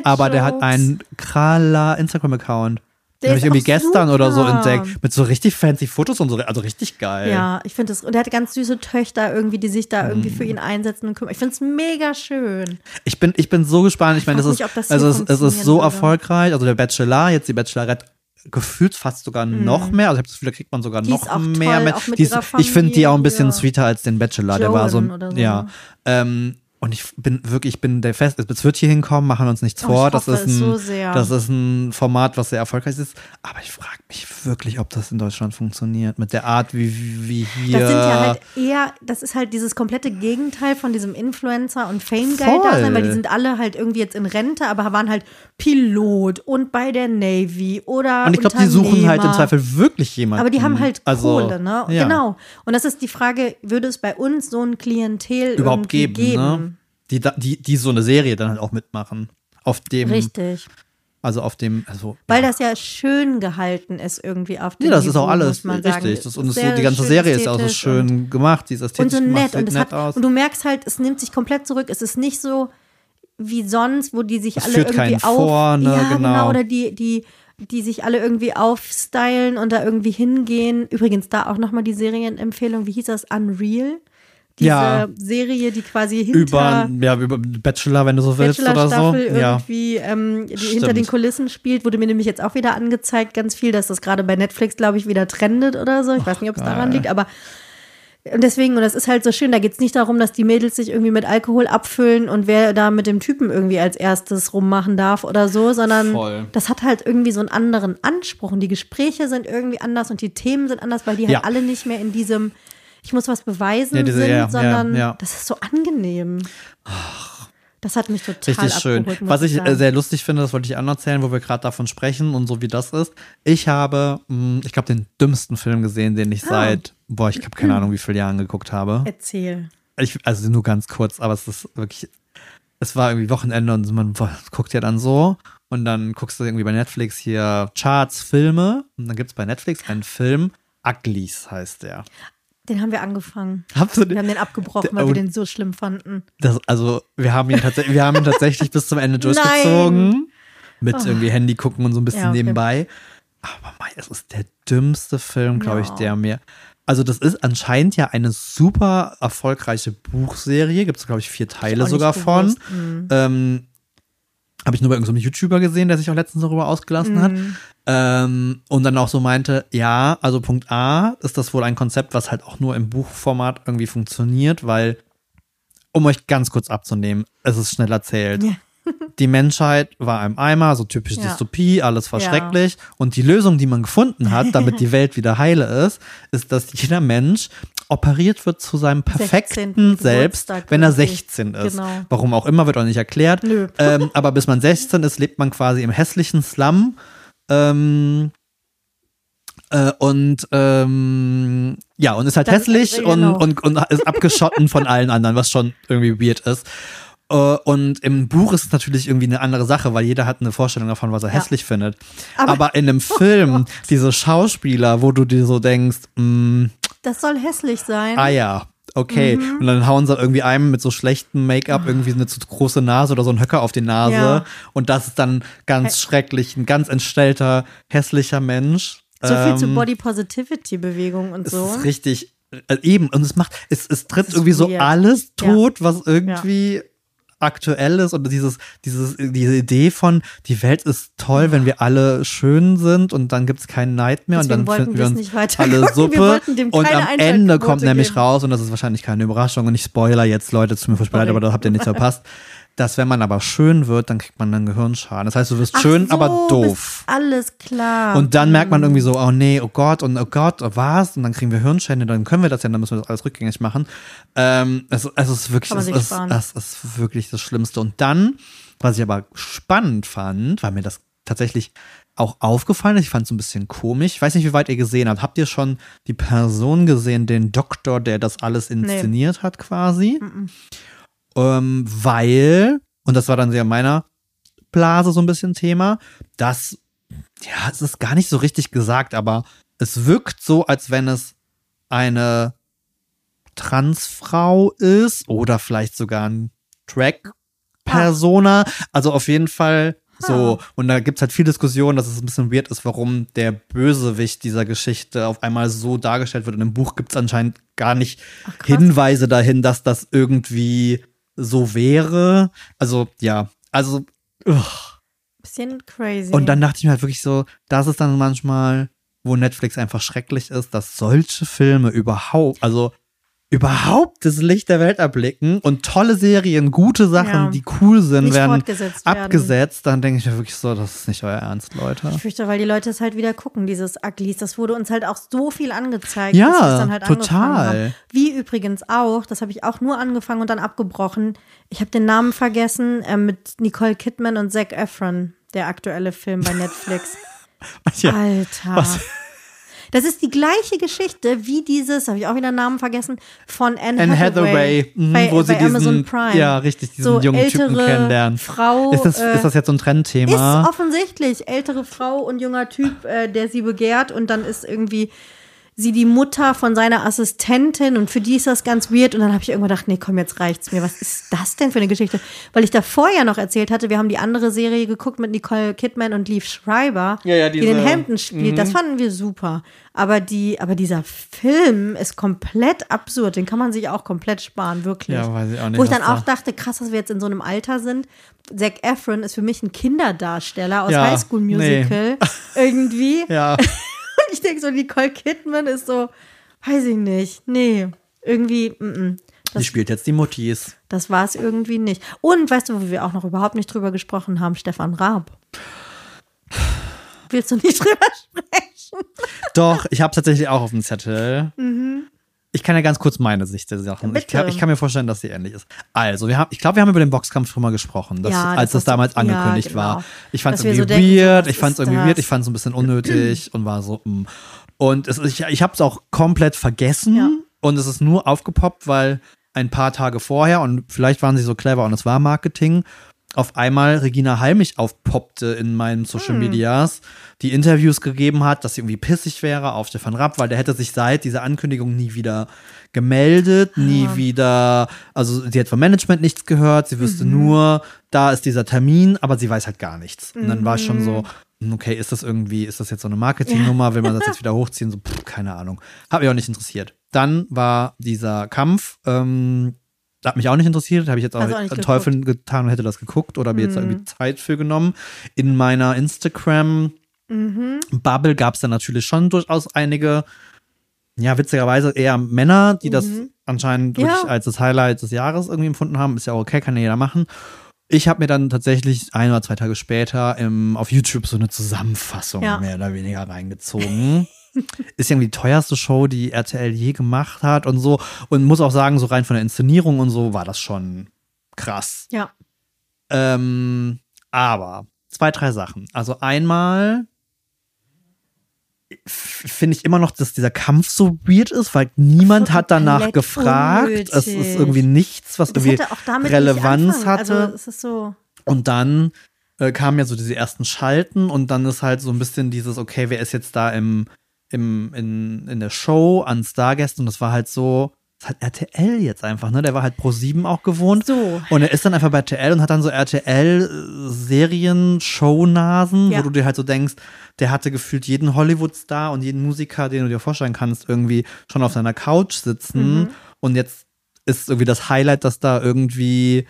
einen Krala Instagram-Account. Den habe ich irgendwie gestern oder so entdeckt. Mit so richtig fancy Fotos und so. Also richtig geil. Ja, ich finde das. Und er hat ganz süße Töchter irgendwie, die sich da irgendwie für ihn einsetzen und kümmern. Ich finde es mega schön. Ich bin so gespannt. Ich meine, es ist so erfolgreich. Also der Bachelor, jetzt die Bachelorette, gefühlt fast sogar noch mehr. Also ich habe das Gefühl, da kriegt man sogar noch mehr. Ich finde die auch ein bisschen sweeter als den Bachelor. Joan, der war so. Ja. Und ich bin der Fest, es wird hier hinkommen, machen uns nichts vor. Das ist ein Format, was sehr erfolgreich ist. Aber ich frage mich wirklich, ob das in Deutschland funktioniert. Mit der Art, wie hier. Das sind ja halt das ist halt dieses komplette Gegenteil von diesem Influencer- und Fame-Guy-Dasein, weil die sind alle halt irgendwie jetzt in Rente, aber waren halt Pilot und bei der Navy oder und ich glaube, die suchen halt im Zweifel wirklich jemanden. Aber die haben halt Kohle, ne? Ja. Genau. Und das ist die Frage, würde es bei uns so ein Klientel überhaupt geben? Ne? Die so eine Serie dann halt auch mitmachen. Auf dem. Richtig. Also auf dem. Weil das ja schön gehalten ist irgendwie auf dem. Ja, das ist auch alles richtig. Die ganze Serie ist ja auch so schön gemacht. Die ist ästhetisch und so gemacht, nett. nett aus. Und du merkst halt, es nimmt sich komplett zurück. Es ist nicht so wie sonst, wo die sich alle irgendwie genau. Oder die sich alle irgendwie aufstylen und da irgendwie hingehen. Übrigens da auch nochmal die Serienempfehlung. Wie hieß das? Unreal? Diese Serie, die quasi über Bachelor, wenn du so willst, oder so. Irgendwie die hinter den Kulissen spielt, wurde mir nämlich jetzt auch wieder angezeigt, ganz viel, dass das gerade bei Netflix, glaube ich, wieder trendet oder so. Ich weiß nicht, ob es daran liegt, aber und deswegen, und das ist halt so schön, da geht es nicht darum, dass die Mädels sich irgendwie mit Alkohol abfüllen und wer da mit dem Typen irgendwie als erstes rummachen darf oder so, sondern das hat halt irgendwie so einen anderen Anspruch und die Gespräche sind irgendwie anders und die Themen sind anders, weil die halt alle nicht mehr in diesem ich muss was beweisen sondern das ist so angenehm. Ach, Das hat mich total richtig schön. abgeholt, muss Was ich sagen. sehr lustig finde, das wollte ich auch noch erzählen, wo wir gerade davon sprechen und so wie das ist. Ich habe, ich glaube, den dümmsten Film gesehen, den ich seit, ich habe keine Ahnung, wie viele Jahren geguckt habe. Erzähl. Also nur ganz kurz, aber es ist wirklich, es war irgendwie Wochenende und man guckt ja dann so und dann guckst du irgendwie bei Netflix hier Charts, Filme und dann gibt es bei Netflix einen Film, Uglies heißt der. Den haben wir angefangen. Wir Wir haben den abgebrochen, weil wir den so schlimm fanden. Wir haben ihn tatsächlich bis zum Ende durchgezogen. Mit irgendwie Handy gucken und so ein bisschen nebenbei. Aber es ist der dümmste Film, glaube ich, der mir. Also, das ist anscheinend ja eine super erfolgreiche Buchserie. Gibt es, glaube ich, 4 Teile sogar von. Habe ich nur bei irgendeinem YouTuber gesehen, der sich auch letztens darüber ausgelassen hat. Und dann auch so meinte, ja, also Punkt A ist das wohl ein Konzept, was halt auch nur im Buchformat irgendwie funktioniert, weil, um euch ganz kurz abzunehmen, es ist schnell erzählt. Ja. Die Menschheit war im Eimer, so typisch Dystopie, alles war schrecklich. Und die Lösung, die man gefunden hat, damit die Welt wieder heile ist, dass jeder Mensch operiert wird zu seinem perfekten Selbst, wenn er 16 ist. Genau. Warum auch immer, wird auch nicht erklärt. Aber bis man 16 ist, lebt man quasi im hässlichen Slum. Und ist halt hässlich und ist abgeschotten von allen anderen, was schon irgendwie weird ist. Und im Buch ist es natürlich irgendwie eine andere Sache, weil jeder hat eine Vorstellung davon, was er hässlich findet. Aber in einem Film, diese Schauspieler, wo du dir so denkst, das soll hässlich sein. Ah ja, okay. Und dann hauen sie irgendwie einem mit so schlechtem Make-up irgendwie eine zu große Nase oder so einen Höcker auf die Nase. Ja. Und das ist dann ganz schrecklich, ein ganz entstellter, hässlicher Mensch. So viel zu Body-Positivity-Bewegung und so. Das ist richtig, eben. Und es tritt irgendwie so alles tot, was irgendwie aktuell ist und diese Idee von, die Welt ist toll, wenn wir alle schön sind und dann gibt es keinen Neid mehr. Deswegen und dann finden wir uns nicht weiter alle Suppe und am Ende kommt nämlich geben. raus, und das ist wahrscheinlich keine Überraschung und ich spoiler jetzt, Leute, zu mir versprochen, aber da habt ihr nichts verpasst, dass wenn man aber schön wird, dann kriegt man einen Gehirnschaden. Das heißt, du wirst schön, aber doof. Alles klar. Und dann merkt man irgendwie so, oh nee, oh Gott, was? Und dann kriegen wir Hirnschäden, dann können wir das ja, dann müssen wir das alles rückgängig machen. Es ist wirklich, das ist wirklich das Schlimmste. Und dann, was ich aber spannend fand, weil mir das tatsächlich auch aufgefallen ist, ich fand es ein bisschen komisch. Ich weiß nicht, wie weit ihr gesehen habt. Habt ihr schon die Person gesehen, den Doktor, der das alles inszeniert hat quasi? Weil, und das war dann sehr meiner Blase so ein bisschen Thema, es ist gar nicht so richtig gesagt, aber es wirkt so, als wenn es eine Transfrau ist oder vielleicht sogar ein Drag-Persona. Also auf jeden Fall so. Und da gibt es halt viel Diskussion, dass es ein bisschen weird ist, warum der Bösewicht dieser Geschichte auf einmal so dargestellt wird. Und im Buch gibt es anscheinend gar nicht Hinweise dahin, dass das irgendwie so wäre. Bisschen crazy. Und dann dachte ich mir halt wirklich so, das ist dann manchmal, wo Netflix einfach schrecklich ist, dass solche Filme überhaupt das Licht der Welt erblicken und tolle Serien, gute Sachen, die cool sind, nicht werden abgesetzt. Dann denke ich mir wirklich so, das ist nicht euer Ernst, Leute. Ich fürchte, weil die Leute es halt wieder gucken, dieses Uglies. Das wurde uns halt auch so viel angezeigt, ja, dass wir es dann halt total. angefangen haben. Wie übrigens auch, das habe ich auch nur angefangen und dann abgebrochen. Ich habe den Namen vergessen, mit Nicole Kidman und Zac Efron, der aktuelle Film bei Netflix. Alter. Das ist die gleiche Geschichte wie dieses, habe ich auch wieder den Namen vergessen, von Anne Hathaway. Wo sie bei Amazon Prime. Ja, richtig, diesen so jungen Typen kennenlernen. Frau, ist das jetzt so ein Trendthema? Ist offensichtlich. Ältere Frau und junger Typ, der sie begehrt und dann ist irgendwie sie die Mutter von seiner Assistentin und für die ist das ganz weird und dann habe ich irgendwann gedacht, nee, komm, jetzt reicht's mir. Was ist das denn für eine Geschichte? Weil ich da vorher noch erzählt hatte, wir haben die andere Serie geguckt mit Nicole Kidman und Liev Schreiber, die den Hampton spielt. Das fanden wir super. Aber dieser Film ist komplett absurd. Den kann man sich auch komplett sparen, wirklich. Ja, weiß ich auch nicht. Wo ich dann auch dachte, krass, dass wir jetzt in so einem Alter sind. Zac Efron ist für mich ein Kinderdarsteller aus High School Musical. Irgendwie. Ja. Ich denke so, Nicole Kidman ist so, weiß ich nicht, nee, irgendwie, Die spielt jetzt die Muttis. Das war es irgendwie nicht. Und weißt du, wo wir auch noch überhaupt nicht drüber gesprochen haben? Stefan Raab. Willst du nicht drüber sprechen? Doch, ich habe es tatsächlich auch auf dem Zettel. Ich kann ja ganz kurz meine Sicht der Sachen. Ja, ich kann mir vorstellen, dass sie ähnlich ist. Also, ich glaube, wir haben über den Boxkampf schon mal gesprochen, als das damals angekündigt war. Ich fand es irgendwie weird, ich fand es ein bisschen unnötig und war so, Und ich habe es auch komplett vergessen und es ist nur aufgepoppt, weil ein paar Tage vorher, und vielleicht waren sie so clever und es war Marketing, auf einmal Regina Halmich aufpoppte in meinen Social Medias, die Interviews gegeben hat, dass sie irgendwie pissig wäre auf Stefan Rapp, weil der hätte sich seit dieser Ankündigung nie wieder gemeldet, nie wieder, also sie hat vom Management nichts gehört, sie wüsste nur, da ist dieser Termin, aber sie weiß halt gar nichts. Und dann war es schon so, okay, ist das jetzt so eine Marketingnummer, will man das jetzt wieder hochziehen? So, keine Ahnung. Hat mich auch nicht interessiert. Dann war dieser Kampf, hat mich auch nicht interessiert, habe ich jetzt auch einen Teufel getan und hätte das geguckt oder mir jetzt irgendwie Zeit für genommen. In meiner Instagram-Bubble gab es dann natürlich schon durchaus einige, ja, witzigerweise eher Männer, die das anscheinend wirklich als das Highlight des Jahres irgendwie empfunden haben. Ist ja auch okay, kann ja jeder machen. Ich habe mir dann tatsächlich 1 oder 2 Tage später auf YouTube so eine Zusammenfassung mehr oder weniger reingezogen. Ist irgendwie die teuerste Show, die RTL je gemacht hat und so. Und muss auch sagen, so rein von der Inszenierung und so war das schon krass. Ja. Aber 2, 3 Sachen. Also einmal finde ich immer noch, dass dieser Kampf so weird ist, weil niemand hat danach gefragt. Unnötig. Es ist irgendwie nichts, was das irgendwie Relevanz hatte. Also, es ist so. Und dann kamen ja so diese ersten Schalten und dann ist halt so ein bisschen dieses, okay, wer ist jetzt da in der Show an Stargästen, und das war halt so, das hat RTL jetzt einfach, ne? Der war halt Pro7 auch gewohnt. So. Und er ist dann einfach bei RTL und hat dann so RTL-Serien-Shownasen, wo du dir halt so denkst, der hatte gefühlt jeden Hollywood-Star und jeden Musiker, den du dir vorstellen kannst, irgendwie schon auf seiner Couch sitzen. Und jetzt ist irgendwie das Highlight, dass da irgendwie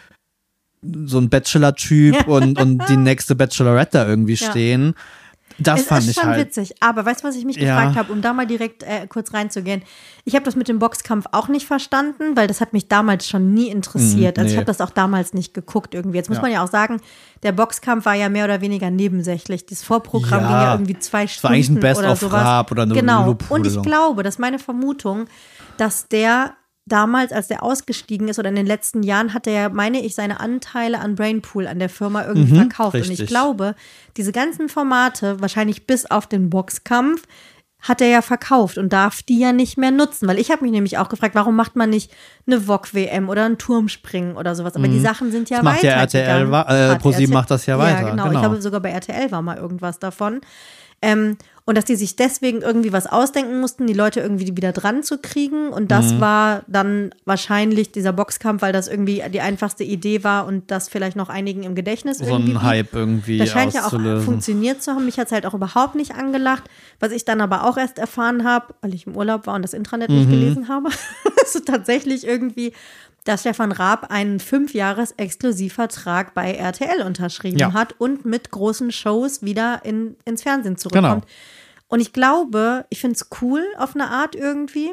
so ein Bachelor-Typ und die nächste Bachelorette da irgendwie stehen. Das fand ich halt. Es ist schon witzig, aber weißt du, was ich mich gefragt habe, um da mal direkt kurz reinzugehen? Ich habe das mit dem Boxkampf auch nicht verstanden, weil das hat mich damals schon nie interessiert. Also ich habe das auch damals nicht geguckt irgendwie. Jetzt muss man ja auch sagen, der Boxkampf war ja mehr oder weniger nebensächlich. Das Vorprogramm ging ja irgendwie 2 Stunden war eigentlich ein Best oder of sowas. Rap oder eine Und ich glaube, das ist meine Vermutung, dass der damals, als der ausgestiegen ist oder in den letzten Jahren, hat er ja, meine ich, seine Anteile an Brainpool an der Firma irgendwie verkauft. Richtig. Und ich glaube, diese ganzen Formate, wahrscheinlich bis auf den Boxkampf, hat er ja verkauft und darf die ja nicht mehr nutzen. Weil ich habe mich nämlich auch gefragt, warum macht man nicht eine VOG-WM oder ein Turmspringen oder sowas? Aber die Sachen sind ja weitergegangen. Macht ja RTL, Pro7 macht das ja weiter. Ja, genau. Ich glaube, sogar bei RTL war mal irgendwas davon. Und dass die sich deswegen irgendwie was ausdenken mussten, die Leute irgendwie wieder dran zu kriegen. Und das war dann wahrscheinlich dieser Boxkampf, weil das irgendwie die einfachste Idee war und das vielleicht noch einigen im Gedächtnis irgendwie. So ein Hype irgendwie das scheint ja auch funktioniert zu haben. Mich hat es halt auch überhaupt nicht angelacht. Was ich dann aber auch erst erfahren habe, weil ich im Urlaub war und das Intranet nicht gelesen habe, ist tatsächlich irgendwie, dass Stefan Raab einen 5-Jahres-Exklusivvertrag bei RTL unterschrieben hat und mit großen Shows wieder ins Fernsehen zurückkommt. Genau. Und ich glaube, ich finde es cool auf eine Art irgendwie.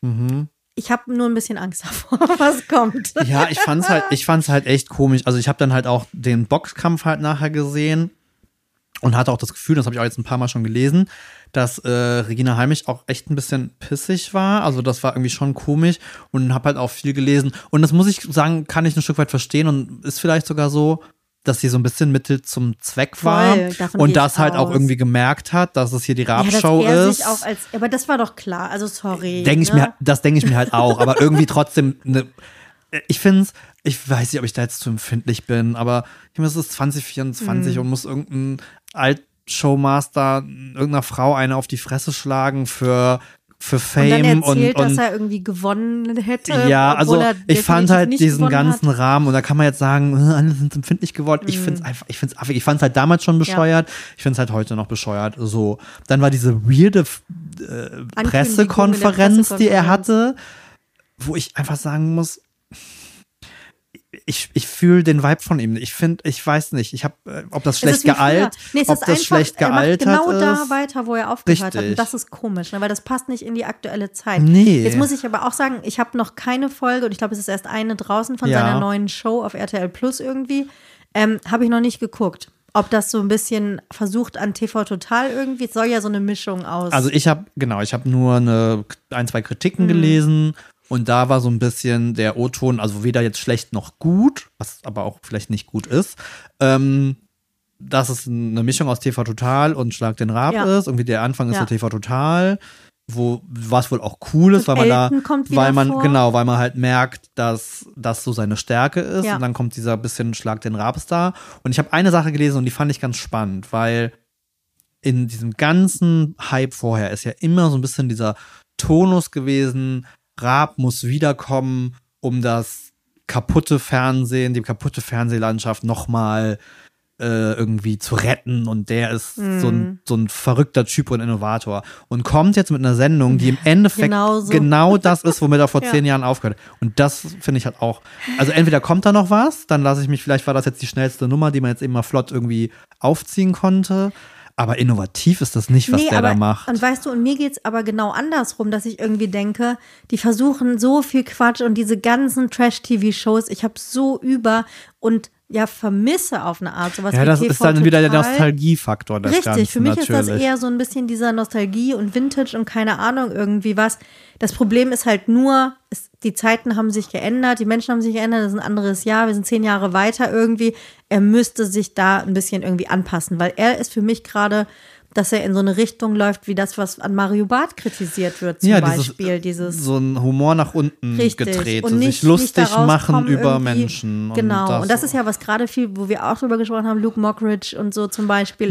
Ich habe nur ein bisschen Angst davor, was kommt. Ja, ich fand's halt echt komisch. Also ich habe dann halt auch den Boxkampf halt nachher gesehen und hatte auch das Gefühl, das habe ich auch jetzt ein paar Mal schon gelesen, dass Regina Halmich auch echt ein bisschen pissig war. Also das war irgendwie schon komisch und habe halt auch viel gelesen. Und das muss ich sagen, kann ich ein Stück weit verstehen und ist vielleicht sogar so, dass sie so ein bisschen Mittel zum Zweck war und das halt auch irgendwie gemerkt hat, dass es hier die Raab-Show ist. Aber das war doch klar, also sorry. Das denke ich mir halt auch, aber irgendwie trotzdem, ich weiß nicht, ob ich da jetzt zu empfindlich bin, aber ich finde, es ist 2024 und muss irgendein Alt-Showmaster irgendeiner Frau eine auf die Fresse schlagen für Fame und dann erzählt, dass er irgendwie gewonnen hätte. Ja, also ich fand halt diesen ganzen Rahmen und da kann man jetzt sagen, alle sind empfindlich geworden. Ich find's affig. Ich fand's halt damals schon bescheuert. Ich find's halt heute noch bescheuert. So, dann war diese weirde Pressekonferenz, die er hatte, wo ich einfach sagen muss, ich fühle den Vibe von ihm. Ich weiß nicht, ob das schlecht gealtert ist. Er macht genau da weiter, wo er aufgehört hat. Und das ist komisch, ne? Weil das passt nicht in die aktuelle Zeit. Nee. Jetzt muss ich aber auch sagen, ich habe noch keine Folge und ich glaube, es ist erst eine draußen von seiner neuen Show auf RTL Plus irgendwie. Habe ich noch nicht geguckt. ob das so ein bisschen versucht an TV Total irgendwie, es soll ja so eine Mischung aus. Also ich habe nur ein, zwei Kritiken gelesen und da war so ein bisschen der O-Ton, also weder jetzt schlecht noch gut, was aber auch vielleicht nicht gut ist, dass es eine Mischung aus TV Total und Schlag den Raab ist. Irgendwie der Anfang ist so TV Total, was wohl auch cool ist, weil man halt merkt, dass das so seine Stärke ist. Und dann kommt dieser bisschen Schlag den Raab-Star. Und ich habe eine Sache gelesen und die fand ich ganz spannend, weil in diesem ganzen Hype vorher ist ja immer so ein bisschen dieser Tonus gewesen, Raab muss wiederkommen, um das kaputte Fernsehen, die kaputte Fernsehlandschaft nochmal irgendwie zu retten und der ist so ein verrückter Typ und Innovator und kommt jetzt mit einer Sendung, die im Endeffekt genau das ist, womit er vor 10 Jahren aufgehört hat. Und das finde ich halt auch, also entweder kommt da noch was, dann lasse ich mich, vielleicht war das jetzt die schnellste Nummer, die man jetzt eben mal flott irgendwie aufziehen konnte. Aber innovativ ist das nicht, was der da macht. Und weißt du, und mir geht's aber genau andersrum, dass ich irgendwie denke, die versuchen so viel Quatsch und diese ganzen Trash-TV-Shows, ich habe so und vermisse auf eine Art sowas wie das TV ist dann wieder der Total. Nostalgiefaktor des Ganzen. Richtig, für mich natürlich. ist das eher so ein bisschen dieser Nostalgie und Vintage und keine Ahnung irgendwie was. Das Problem ist halt nur, die Zeiten haben sich geändert, die Menschen haben sich geändert, das ist ein anderes Jahr, wir sind 10 Jahre weiter irgendwie. Er müsste sich da ein bisschen irgendwie anpassen, weil er ist für mich gerade, dass er in so eine Richtung läuft, wie das, was an Mario Barth kritisiert wird, zum Beispiel. Dieses so ein Humor nach unten gedreht, und sich lustig machen über Menschen. Genau, und das ist ja was gerade viel, wo wir auch drüber gesprochen haben, Luke Mockridge und so zum Beispiel,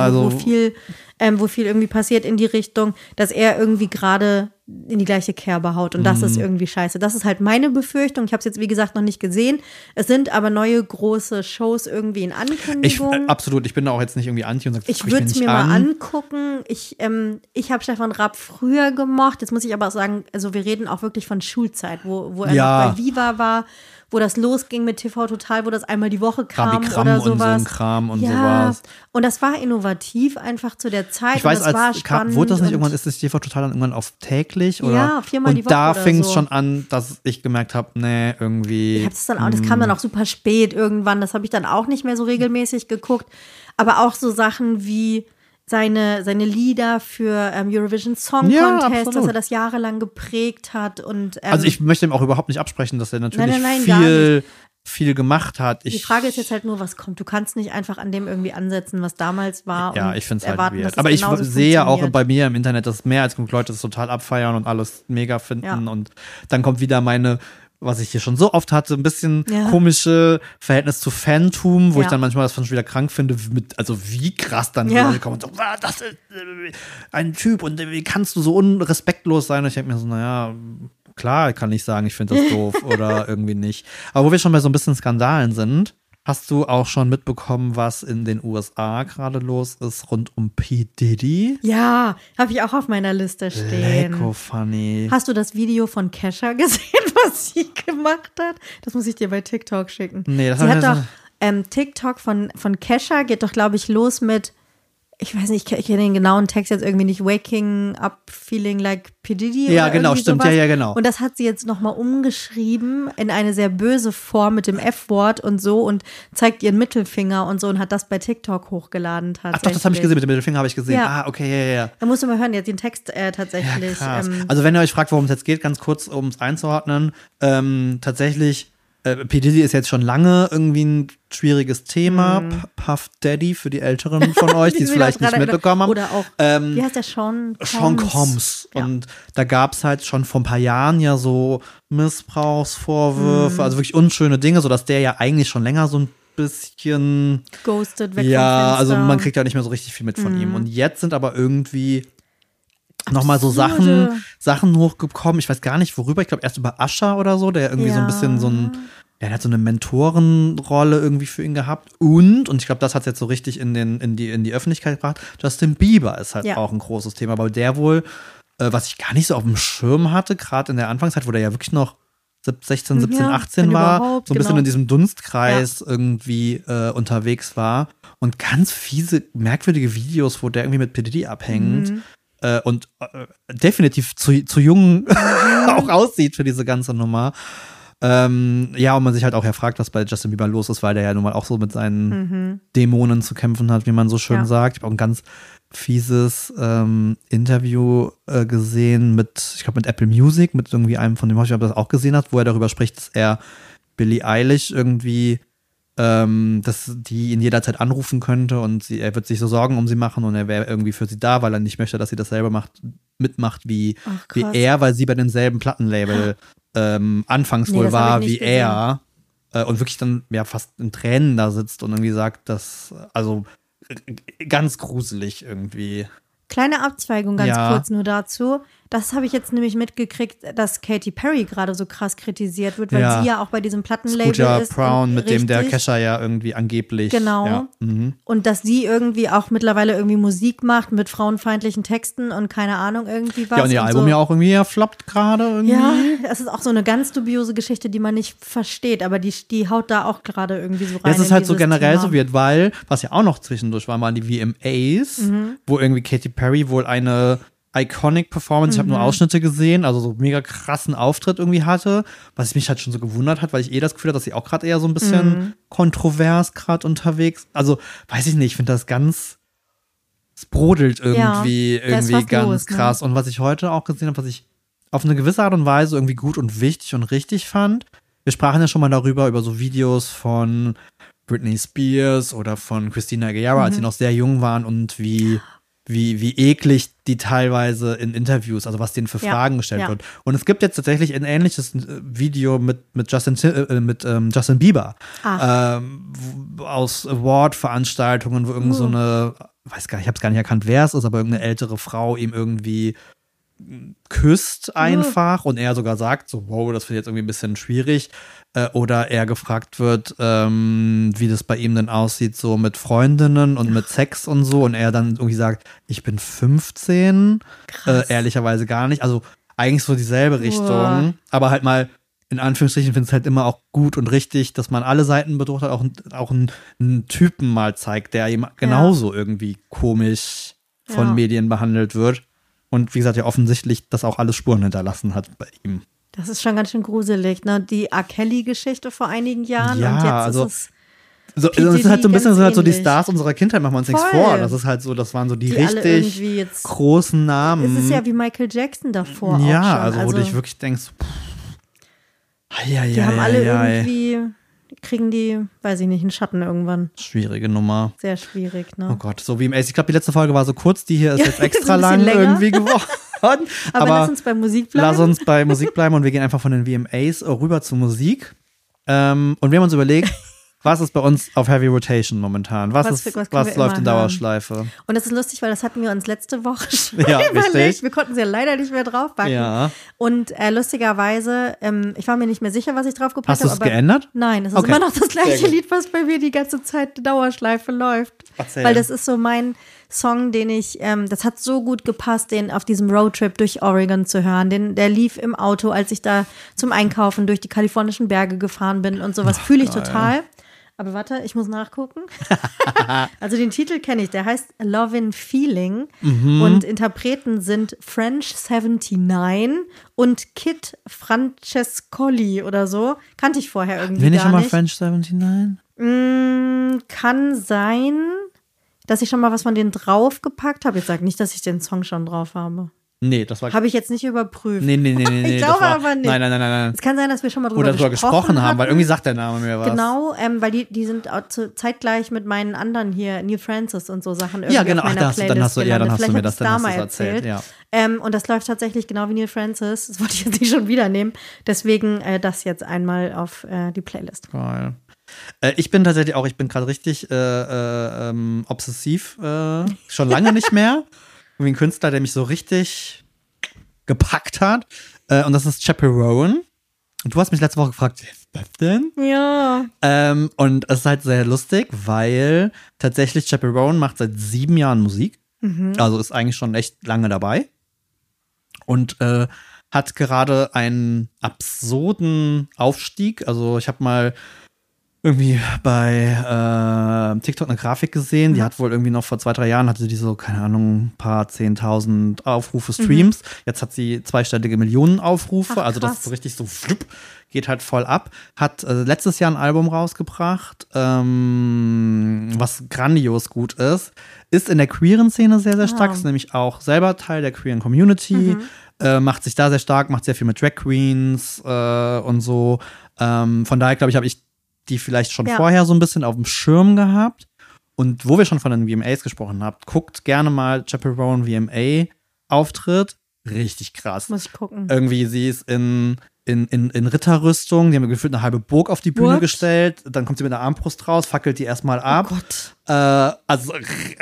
wo viel irgendwie passiert in die Richtung, dass er irgendwie gerade in die gleiche Kerbe haut und das ist irgendwie scheiße. Das ist halt meine Befürchtung. Ich habe es jetzt, wie gesagt, noch nicht gesehen. Es sind aber neue große Shows irgendwie in Ankündigung. Absolut, ich bin da auch jetzt nicht irgendwie anti und sage, ich würde es mir mal angucken. Ich habe Stefan Raab früher gemocht. Jetzt muss ich aber auch sagen, also wir reden auch wirklich von Schulzeit, wo er noch bei Viva war, wo das losging mit TV Total, wo das einmal die Woche kam oder sowas. Und so ein Kram und sowas. Und das war innovativ einfach zu der Zeit. Ich weiß, und das war spannend. Wurde das nicht irgendwann, ist das TV Total dann irgendwann auf täglich? Oder? Ja, 4-mal die Woche. Und da fing es so. schon an, dass ich gemerkt habe, nee, irgendwie. Das kam dann auch super spät irgendwann. Das habe ich dann auch nicht mehr so regelmäßig geguckt. Aber auch so Sachen wie seine Lieder für Eurovision Song Contest, dass er das jahrelang geprägt hat. Und, also ich möchte ihm auch überhaupt nicht absprechen, dass er natürlich viel gemacht hat. Die Frage ist jetzt halt nur, was kommt. Du kannst nicht einfach an dem irgendwie ansetzen, was damals war. Ja, ich finde es halt weird. Aber ich sehe ja auch bei mir im Internet, dass mehr als genug Leute das total abfeiern und alles mega finden. Ja. Und dann kommt wieder was ich hier schon so oft hatte, ein bisschen komische Verhältnis zu Fantum, wo ich dann manchmal das schon wieder krank finde, also wie krass dann die Leute kommen und so, das ist ein Typ und wie kannst du so unrespektlos sein? Und ich denke mir so, naja, klar kann ich sagen, ich finde das doof oder irgendwie nicht. Aber wo wir schon bei so ein bisschen Skandalen sind, hast du auch schon mitbekommen, was in den USA gerade los ist rund um P. Diddy? Ja, habe ich auch auf meiner Liste stehen. Lecko funny. Hast du das Video von Kesha gesehen, was sie gemacht hat? Das muss ich dir bei TikTok schicken. Nee, das sie hat doch TikTok von Kesha geht doch, glaube ich, los mit, ich weiß nicht, ich kenne den genauen Text jetzt irgendwie nicht, Waking Up Feeling Like P. Diddy. Ja, genau, stimmt, sowas. Ja, genau. Und das hat sie jetzt nochmal umgeschrieben in eine sehr böse Form mit dem F-Wort und so und zeigt ihren Mittelfinger und so und hat das bei TikTok hochgeladen tatsächlich. Ach doch, das habe ich gesehen, mit dem Mittelfinger habe ich gesehen. Ja. Ah, okay, ja. Da musst du mal hören, jetzt den Text tatsächlich. Ja, krass. Also wenn ihr euch fragt, worum es jetzt geht, ganz kurz, um es einzuordnen, tatsächlich P. Diddy ist jetzt schon lange irgendwie ein schwieriges Thema. Puff Daddy für die Älteren von euch, die es vielleicht nicht mitbekommen haben. Oder auch, wie heißt der Sean Combs. Ja. Und da gab es halt schon vor ein paar Jahren ja so Missbrauchsvorwürfe, also wirklich unschöne Dinge, sodass der ja eigentlich schon länger so ein bisschen ghosted weg vom Fenster. Also man kriegt ja nicht mehr so richtig viel mit von ihm. Und jetzt sind aber irgendwie nochmal so Sachen hochgekommen. Ich weiß gar nicht, worüber. Ich glaube, erst über Usher oder so, der irgendwie so ein bisschen der hat so eine Mentorenrolle irgendwie für ihn gehabt. Und ich glaube, das hat es jetzt so richtig in die Öffentlichkeit gebracht, Justin Bieber ist halt auch ein großes Thema, weil der wohl, was ich gar nicht so auf dem Schirm hatte, gerade in der Anfangszeit, wo der ja wirklich noch 16, 17, 18 war, so ein bisschen in diesem Dunstkreis irgendwie unterwegs war. Und ganz fiese, merkwürdige Videos, wo der irgendwie mit P. Diddy abhängt. Und definitiv zu jung auch aussieht für diese ganze Nummer. Ja, und man sich halt auch fragt, was bei Justin Bieber los ist, weil der ja nun mal auch so mit seinen Dämonen zu kämpfen hat, wie man so schön sagt. Ich habe auch ein ganz fieses Interview gesehen ich glaube mit Apple Music, mit irgendwie einem von dem, ich habe das auch gesehen hat, wo er darüber spricht, dass er Billie Eilish irgendwie, dass die ihn jederzeit anrufen könnte und er wird sich so Sorgen um sie machen und er wäre irgendwie für sie da, weil er nicht möchte, dass sie dasselbe mitmacht wie er, weil sie bei demselben Plattenlabel anfangs wohl war wie er und wirklich dann fast in Tränen da sitzt und irgendwie sagt, dass, also ganz gruselig irgendwie. Kleine Abzweigung ganz kurz nur dazu. Das habe ich jetzt nämlich mitgekriegt, dass Katy Perry gerade so krass kritisiert wird, weil sie ja auch bei diesem Plattenlabel Scooter ist. Brown, mit dem der Kesha ja irgendwie angeblich. Genau. Ja. Und dass sie irgendwie auch mittlerweile irgendwie Musik macht mit frauenfeindlichen Texten und keine Ahnung irgendwie was. Ja, und ihr Album ja auch irgendwie floppt gerade irgendwie. Ja, das ist auch so eine ganz dubiose Geschichte, die man nicht versteht, aber die haut da auch gerade irgendwie so rein. Ja, es ist halt so generell so wird, weil, was ja auch noch zwischendurch waren die VMAs, wo irgendwie Katy Perry wohl eine iconic Performance, ich habe nur Ausschnitte gesehen, also so mega krassen Auftritt irgendwie hatte, was mich halt schon so gewundert hat, weil ich das Gefühl hatte, dass sie auch gerade eher so ein bisschen kontrovers gerade unterwegs, also weiß ich nicht, ich finde das ganz, es brodelt irgendwie ganz los, krass. Ne? Und was ich heute auch gesehen habe, was ich auf eine gewisse Art und Weise irgendwie gut und wichtig und richtig fand, wir sprachen ja schon mal über so Videos von Britney Spears oder von Christina Aguilera, als sie noch sehr jung waren und wie eklig die teilweise in Interviews, also was denen für Fragen gestellt wird. Und es gibt jetzt tatsächlich ein ähnliches Video mit Justin Bieber aus Award-Veranstaltungen, wo irgend so eine, weiß gar nicht, ich habe es gar nicht erkannt, wer es ist, aber irgendeine ältere Frau ihm irgendwie küsst einfach und er sogar sagt so, wow, das finde ich jetzt irgendwie ein bisschen schwierig. Oder er gefragt wird, wie das bei ihm denn aussieht, so mit Freundinnen und mit Sex und so. Und er dann irgendwie sagt, ich bin 15. Ehrlicherweise gar nicht. Also eigentlich so dieselbe Richtung. Aber halt mal, in Anführungsstrichen, finde ich es halt immer auch gut und richtig, dass man alle Seiten betrachtet, auch einen Typen mal zeigt, der eben genauso irgendwie komisch von Medien behandelt wird. Und wie gesagt, ja offensichtlich das auch alles Spuren hinterlassen hat bei ihm. Das ist schon ganz schön gruselig, ne? Die R. Kelly-Geschichte vor einigen Jahren und jetzt also, ist es ist halt so ein bisschen so die Stars unserer Kindheit, machen wir uns nichts vor. Das ist halt so, das waren so die richtig großen Namen. Es ist ja wie Michael Jackson davor ja, auch schon. Also wo du dich wirklich denkst, die haben alle irgendwie, kriegen die, weiß ich nicht, einen Schatten irgendwann. Schwierige Nummer. Sehr schwierig, ne? Oh Gott, so wie im Ace. Ich glaube, die letzte Folge war so kurz, die hier ist jetzt extra lang irgendwie geworden. Aber lass uns bei Musik bleiben. Lass uns bei Musik bleiben und wir gehen einfach von den VMAs rüber zu Musik. Und wir haben uns überlegt, was ist bei uns auf Heavy Rotation momentan? Was läuft in Dauerschleife? Und das ist lustig, weil das hatten wir uns letzte Woche schon überlegt. Richtig. Wir konnten es ja leider nicht mehr draufpacken. Ja. Und lustigerweise, ich war mir nicht mehr sicher, was ich draufgepackt habe. Hast du es geändert? Nein, es ist immer noch das gleiche Lied, was bei mir die ganze Zeit in Dauerschleife läuft. Erzähl. Weil das ist so mein Song, den ich, das hat so gut gepasst, den auf diesem Roadtrip durch Oregon zu hören. Der lief im Auto, als ich da zum Einkaufen durch die kalifornischen Berge gefahren bin und sowas fühle ich total. Aber warte, ich muss nachgucken. Also den Titel kenne ich, der heißt Lovin' Feeling und Interpreten sind French 79 und Kid Francescoli oder so. Kannte ich vorher irgendwie Bin ich gar schon mal nicht. French 79? Kann sein, dass ich schon mal was von denen draufgepackt habe. Jetzt sag nicht, dass ich den Song schon drauf habe. Nee, das war. Habe ich jetzt nicht überprüft. Nee. Ich glaube aber nicht. Nein. Es kann sein, dass wir schon mal drüber gesprochen haben, weil irgendwie sagt der Name mir was. Genau, weil die sind auch zeitgleich mit meinen anderen hier, Neil Francis und so Sachen irgendwie ja, genau. auf meiner Playlist dann hast du mir das da mal erzählt. Ja. Und das läuft tatsächlich genau wie Neil Francis. Das wollte ich jetzt nicht schon wieder nehmen. Deswegen das jetzt einmal auf die Playlist. Geil. Ich bin tatsächlich auch, gerade richtig obsessiv, schon lange nicht mehr. Irgendwie ein Künstler, der mich so richtig gepackt hat. Und das ist Chaperone. Und du hast mich letzte Woche gefragt, was denn? Ja. Und es ist halt sehr lustig, weil tatsächlich Chaperone macht seit 7 Jahren Musik. Also ist eigentlich schon echt lange dabei. Und hat gerade einen absurden Aufstieg. Also ich habe mal irgendwie bei TikTok eine Grafik gesehen, die hat wohl irgendwie noch vor 2-3 Jahren, hatte die so, keine Ahnung, ein paar 10.000 Aufrufe, Streams. Jetzt hat sie zweistellige Millionen Aufrufe, also das ist so richtig so geht halt voll ab. Hat letztes Jahr ein Album rausgebracht, was grandios gut ist. Ist in der queeren Szene sehr, sehr stark. Ist nämlich auch selber Teil der queeren Community. Macht sich da sehr stark, macht sehr viel mit Drag Queens und so. Von daher, glaube ich, habe ich die vielleicht schon vorher so ein bisschen auf dem Schirm gehabt. Und wo wir schon von den VMAs gesprochen haben, guckt gerne mal Chaperone VMA-Auftritt. Richtig krass. Muss ich gucken. Irgendwie, sie ist in Ritterrüstung, die haben gefühlt eine halbe Burg auf die Bühne gestellt, dann kommt sie mit der Armbrust raus, fackelt die erstmal ab. Oh Gott. Also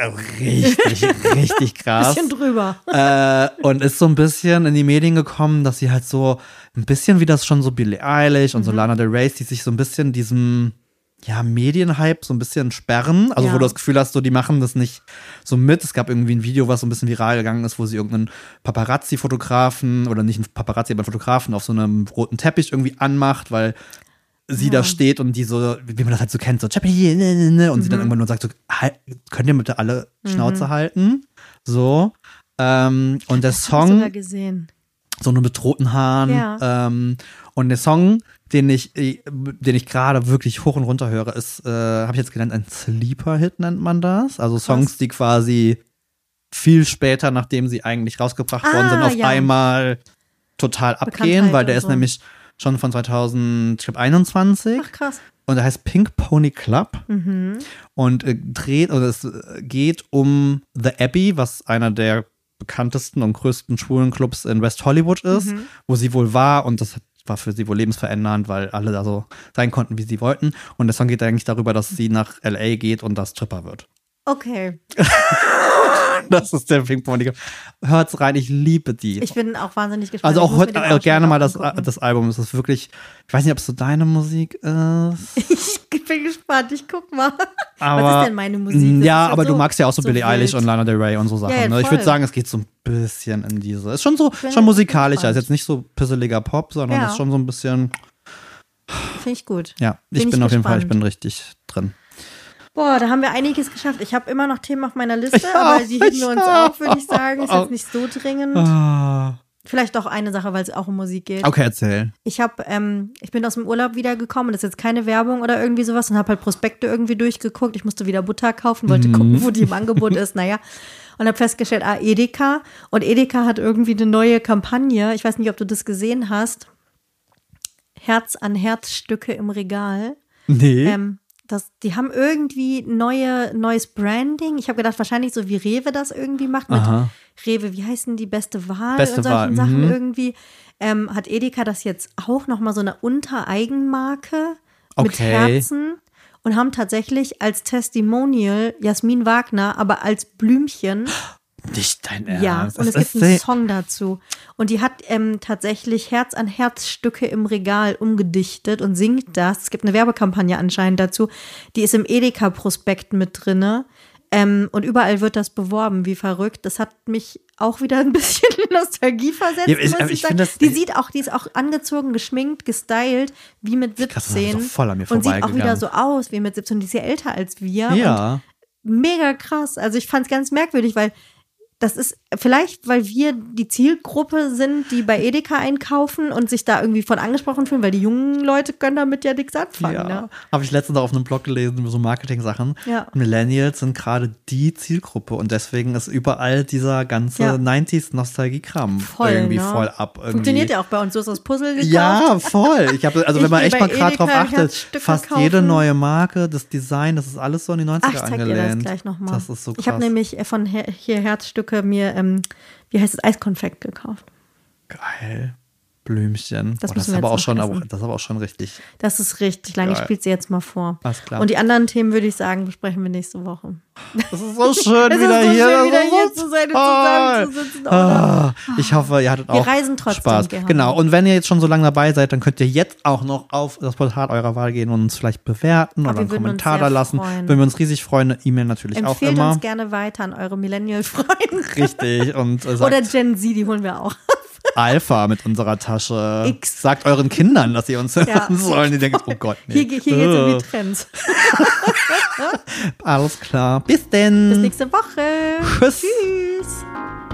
richtig krass. Bisschen drüber. Und ist so ein bisschen in die Medien gekommen, dass sie halt so ein bisschen wie das schon so Billie Eilish und so Lana Del Rey, die sich so ein bisschen diesem Medienhype so ein bisschen sperren. Also wo du das Gefühl hast, so die machen das nicht so mit. Es gab irgendwie ein Video, was so ein bisschen viral gegangen ist, wo sie irgendeinen Paparazzi-Fotografen oder nicht einen Paparazzi, aber einen Fotografen auf so einem roten Teppich irgendwie anmacht, weil sie da steht und die so, wie man das halt so kennt, so und sie dann irgendwann nur sagt so, könnt ihr bitte alle Schnauze halten? So. Und der Song, hab ich sogar gesehen. so nur mit roten Haaren. Und der Song, den ich gerade wirklich hoch und runter höre, ist, habe ich jetzt gelernt, ein Sleeper-Hit nennt man das. Also Songs, die quasi viel später, nachdem sie eigentlich rausgebracht worden sind, auf einmal total abgehen, weil der ist nämlich schon von 2021. Ach, krass. Und der heißt Pink Pony Club. Und es geht um The Abbey, was einer der bekanntesten und größten schwulen Clubs in West Hollywood ist, wo sie wohl war, und das war für sie wohl lebensverändernd, weil alle da so sein konnten, wie sie wollten. Und der Song geht eigentlich darüber, dass sie nach L.A. geht und da Stripper wird. Okay. Das ist der Pink Pony Club. Hört's rein, ich liebe die. Ich bin auch wahnsinnig gespannt. Also auch heute gerne mal das Album. Es ist wirklich, ich weiß nicht, ob es so deine Musik ist. Ich bin gespannt, ich guck mal. Aber, was ist denn meine Musik? Ja, aber du magst ja auch so Billie Eilish und Lana Del Rey und so Sachen. Ja, ne? Ich würde sagen, es geht so ein bisschen in diese. Ist schon so, schon musikalischer. Ist jetzt nicht so pisseliger Pop, sondern ist schon so ein bisschen. Finde ich gut. Ja, ich bin auf jeden Fall, ich bin richtig drin. Boah, da haben wir einiges geschafft. Ich habe immer noch Themen auf meiner Liste, aber die heben wir uns auf, würde ich sagen. Ist jetzt nicht so dringend. Vielleicht doch eine Sache, weil es auch um Musik geht. Okay, erzähl. Ich bin aus dem Urlaub wiedergekommen, das ist jetzt keine Werbung oder irgendwie sowas, und habe halt Prospekte irgendwie durchgeguckt. Ich musste wieder Butter kaufen, wollte gucken, wo die im Angebot ist, und habe festgestellt, Edeka. Und Edeka hat irgendwie eine neue Kampagne. Ich weiß nicht, ob du das gesehen hast. Herz an Herzstücke im Regal. Nee. Die haben irgendwie neues Branding. Ich habe gedacht, wahrscheinlich so wie Rewe das irgendwie macht. Mit Rewe, wie heißen die, beste Wahl und solchen Sachen irgendwie. Hat Edeka das jetzt auch nochmal so eine Untereigenmarke mit Herzen und haben tatsächlich als Testimonial Jasmin Wagner, aber als Blümchen. Nicht dein Ernst. Ja, und es gibt einen Song dazu. Und die hat tatsächlich Herz an Herzstücke im Regal umgedichtet und singt das. Es gibt eine Werbekampagne anscheinend dazu. Die ist im Edeka-Prospekt mit drinne. Und überall wird das beworben, wie verrückt. Das hat mich auch wieder ein bisschen in Nostalgie versetzt, muss ich sagen. Die ist auch angezogen, geschminkt, gestylt, wie mit 17. Krass, das ist doch voll an mir und sieht auch vorbeigegangen. wieder so aus wie mit 17. Und die ist ja älter als wir. Ja. Und mega krass. Also ich fand es ganz merkwürdig, weil das ist vielleicht, weil wir die Zielgruppe sind, die bei Edeka einkaufen und sich da irgendwie von angesprochen fühlen, weil die jungen Leute können damit ja nichts anfangen. Ja, ne? Habe ich letztens auf einem Blog gelesen, so Marketing-Sachen. Ja. Millennials sind gerade die Zielgruppe und deswegen ist überall dieser ganze 90s-Nostalgie-Kram irgendwie voll ab. Irgendwie. Funktioniert ja auch bei uns, so ist das Puzzle gekauft. Ja, voll. Also wenn man echt mal gerade drauf achtet, fast kaufen. jede neue Marke, das Design, das ist alles so an die 90er angelehnt. Ich zeig dir das gleich nochmal. Das ist so krass. Ich habe nämlich von hier Herzstücke mir, wie heißt es, Eiskonfekt gekauft. Geil. Blümchen. Das ist aber auch schon richtig. Das ist richtig lang. Ich spiele sie jetzt mal vor. Alles klar. Und die anderen Themen, würde ich sagen, besprechen wir nächste Woche. Das ist so schön, wieder hier zu sein und zusammenzusitzen. Ich hoffe, ihr hattet auch reisen trotzdem Spaß. gerne. Genau. Und wenn ihr jetzt schon so lange dabei seid, dann könnt ihr jetzt auch noch auf das Portal eurer Wahl gehen und uns vielleicht bewerten oder einen Kommentar da lassen. Würden wir uns riesig freuen. Eine E-Mail natürlich auch immer. Empfehlt uns gerne weiter an eure Millennial-Freunde. Richtig. Und oder Gen Z, die holen wir auch. Alpha mit unserer Tasche. X. Sagt euren Kindern, dass sie uns hören sollen. Die denken, oh Gott, nee. Hier geht's um die Trends. Alles klar. Bis denn. Bis nächste Woche. Tschüss. Tschüss.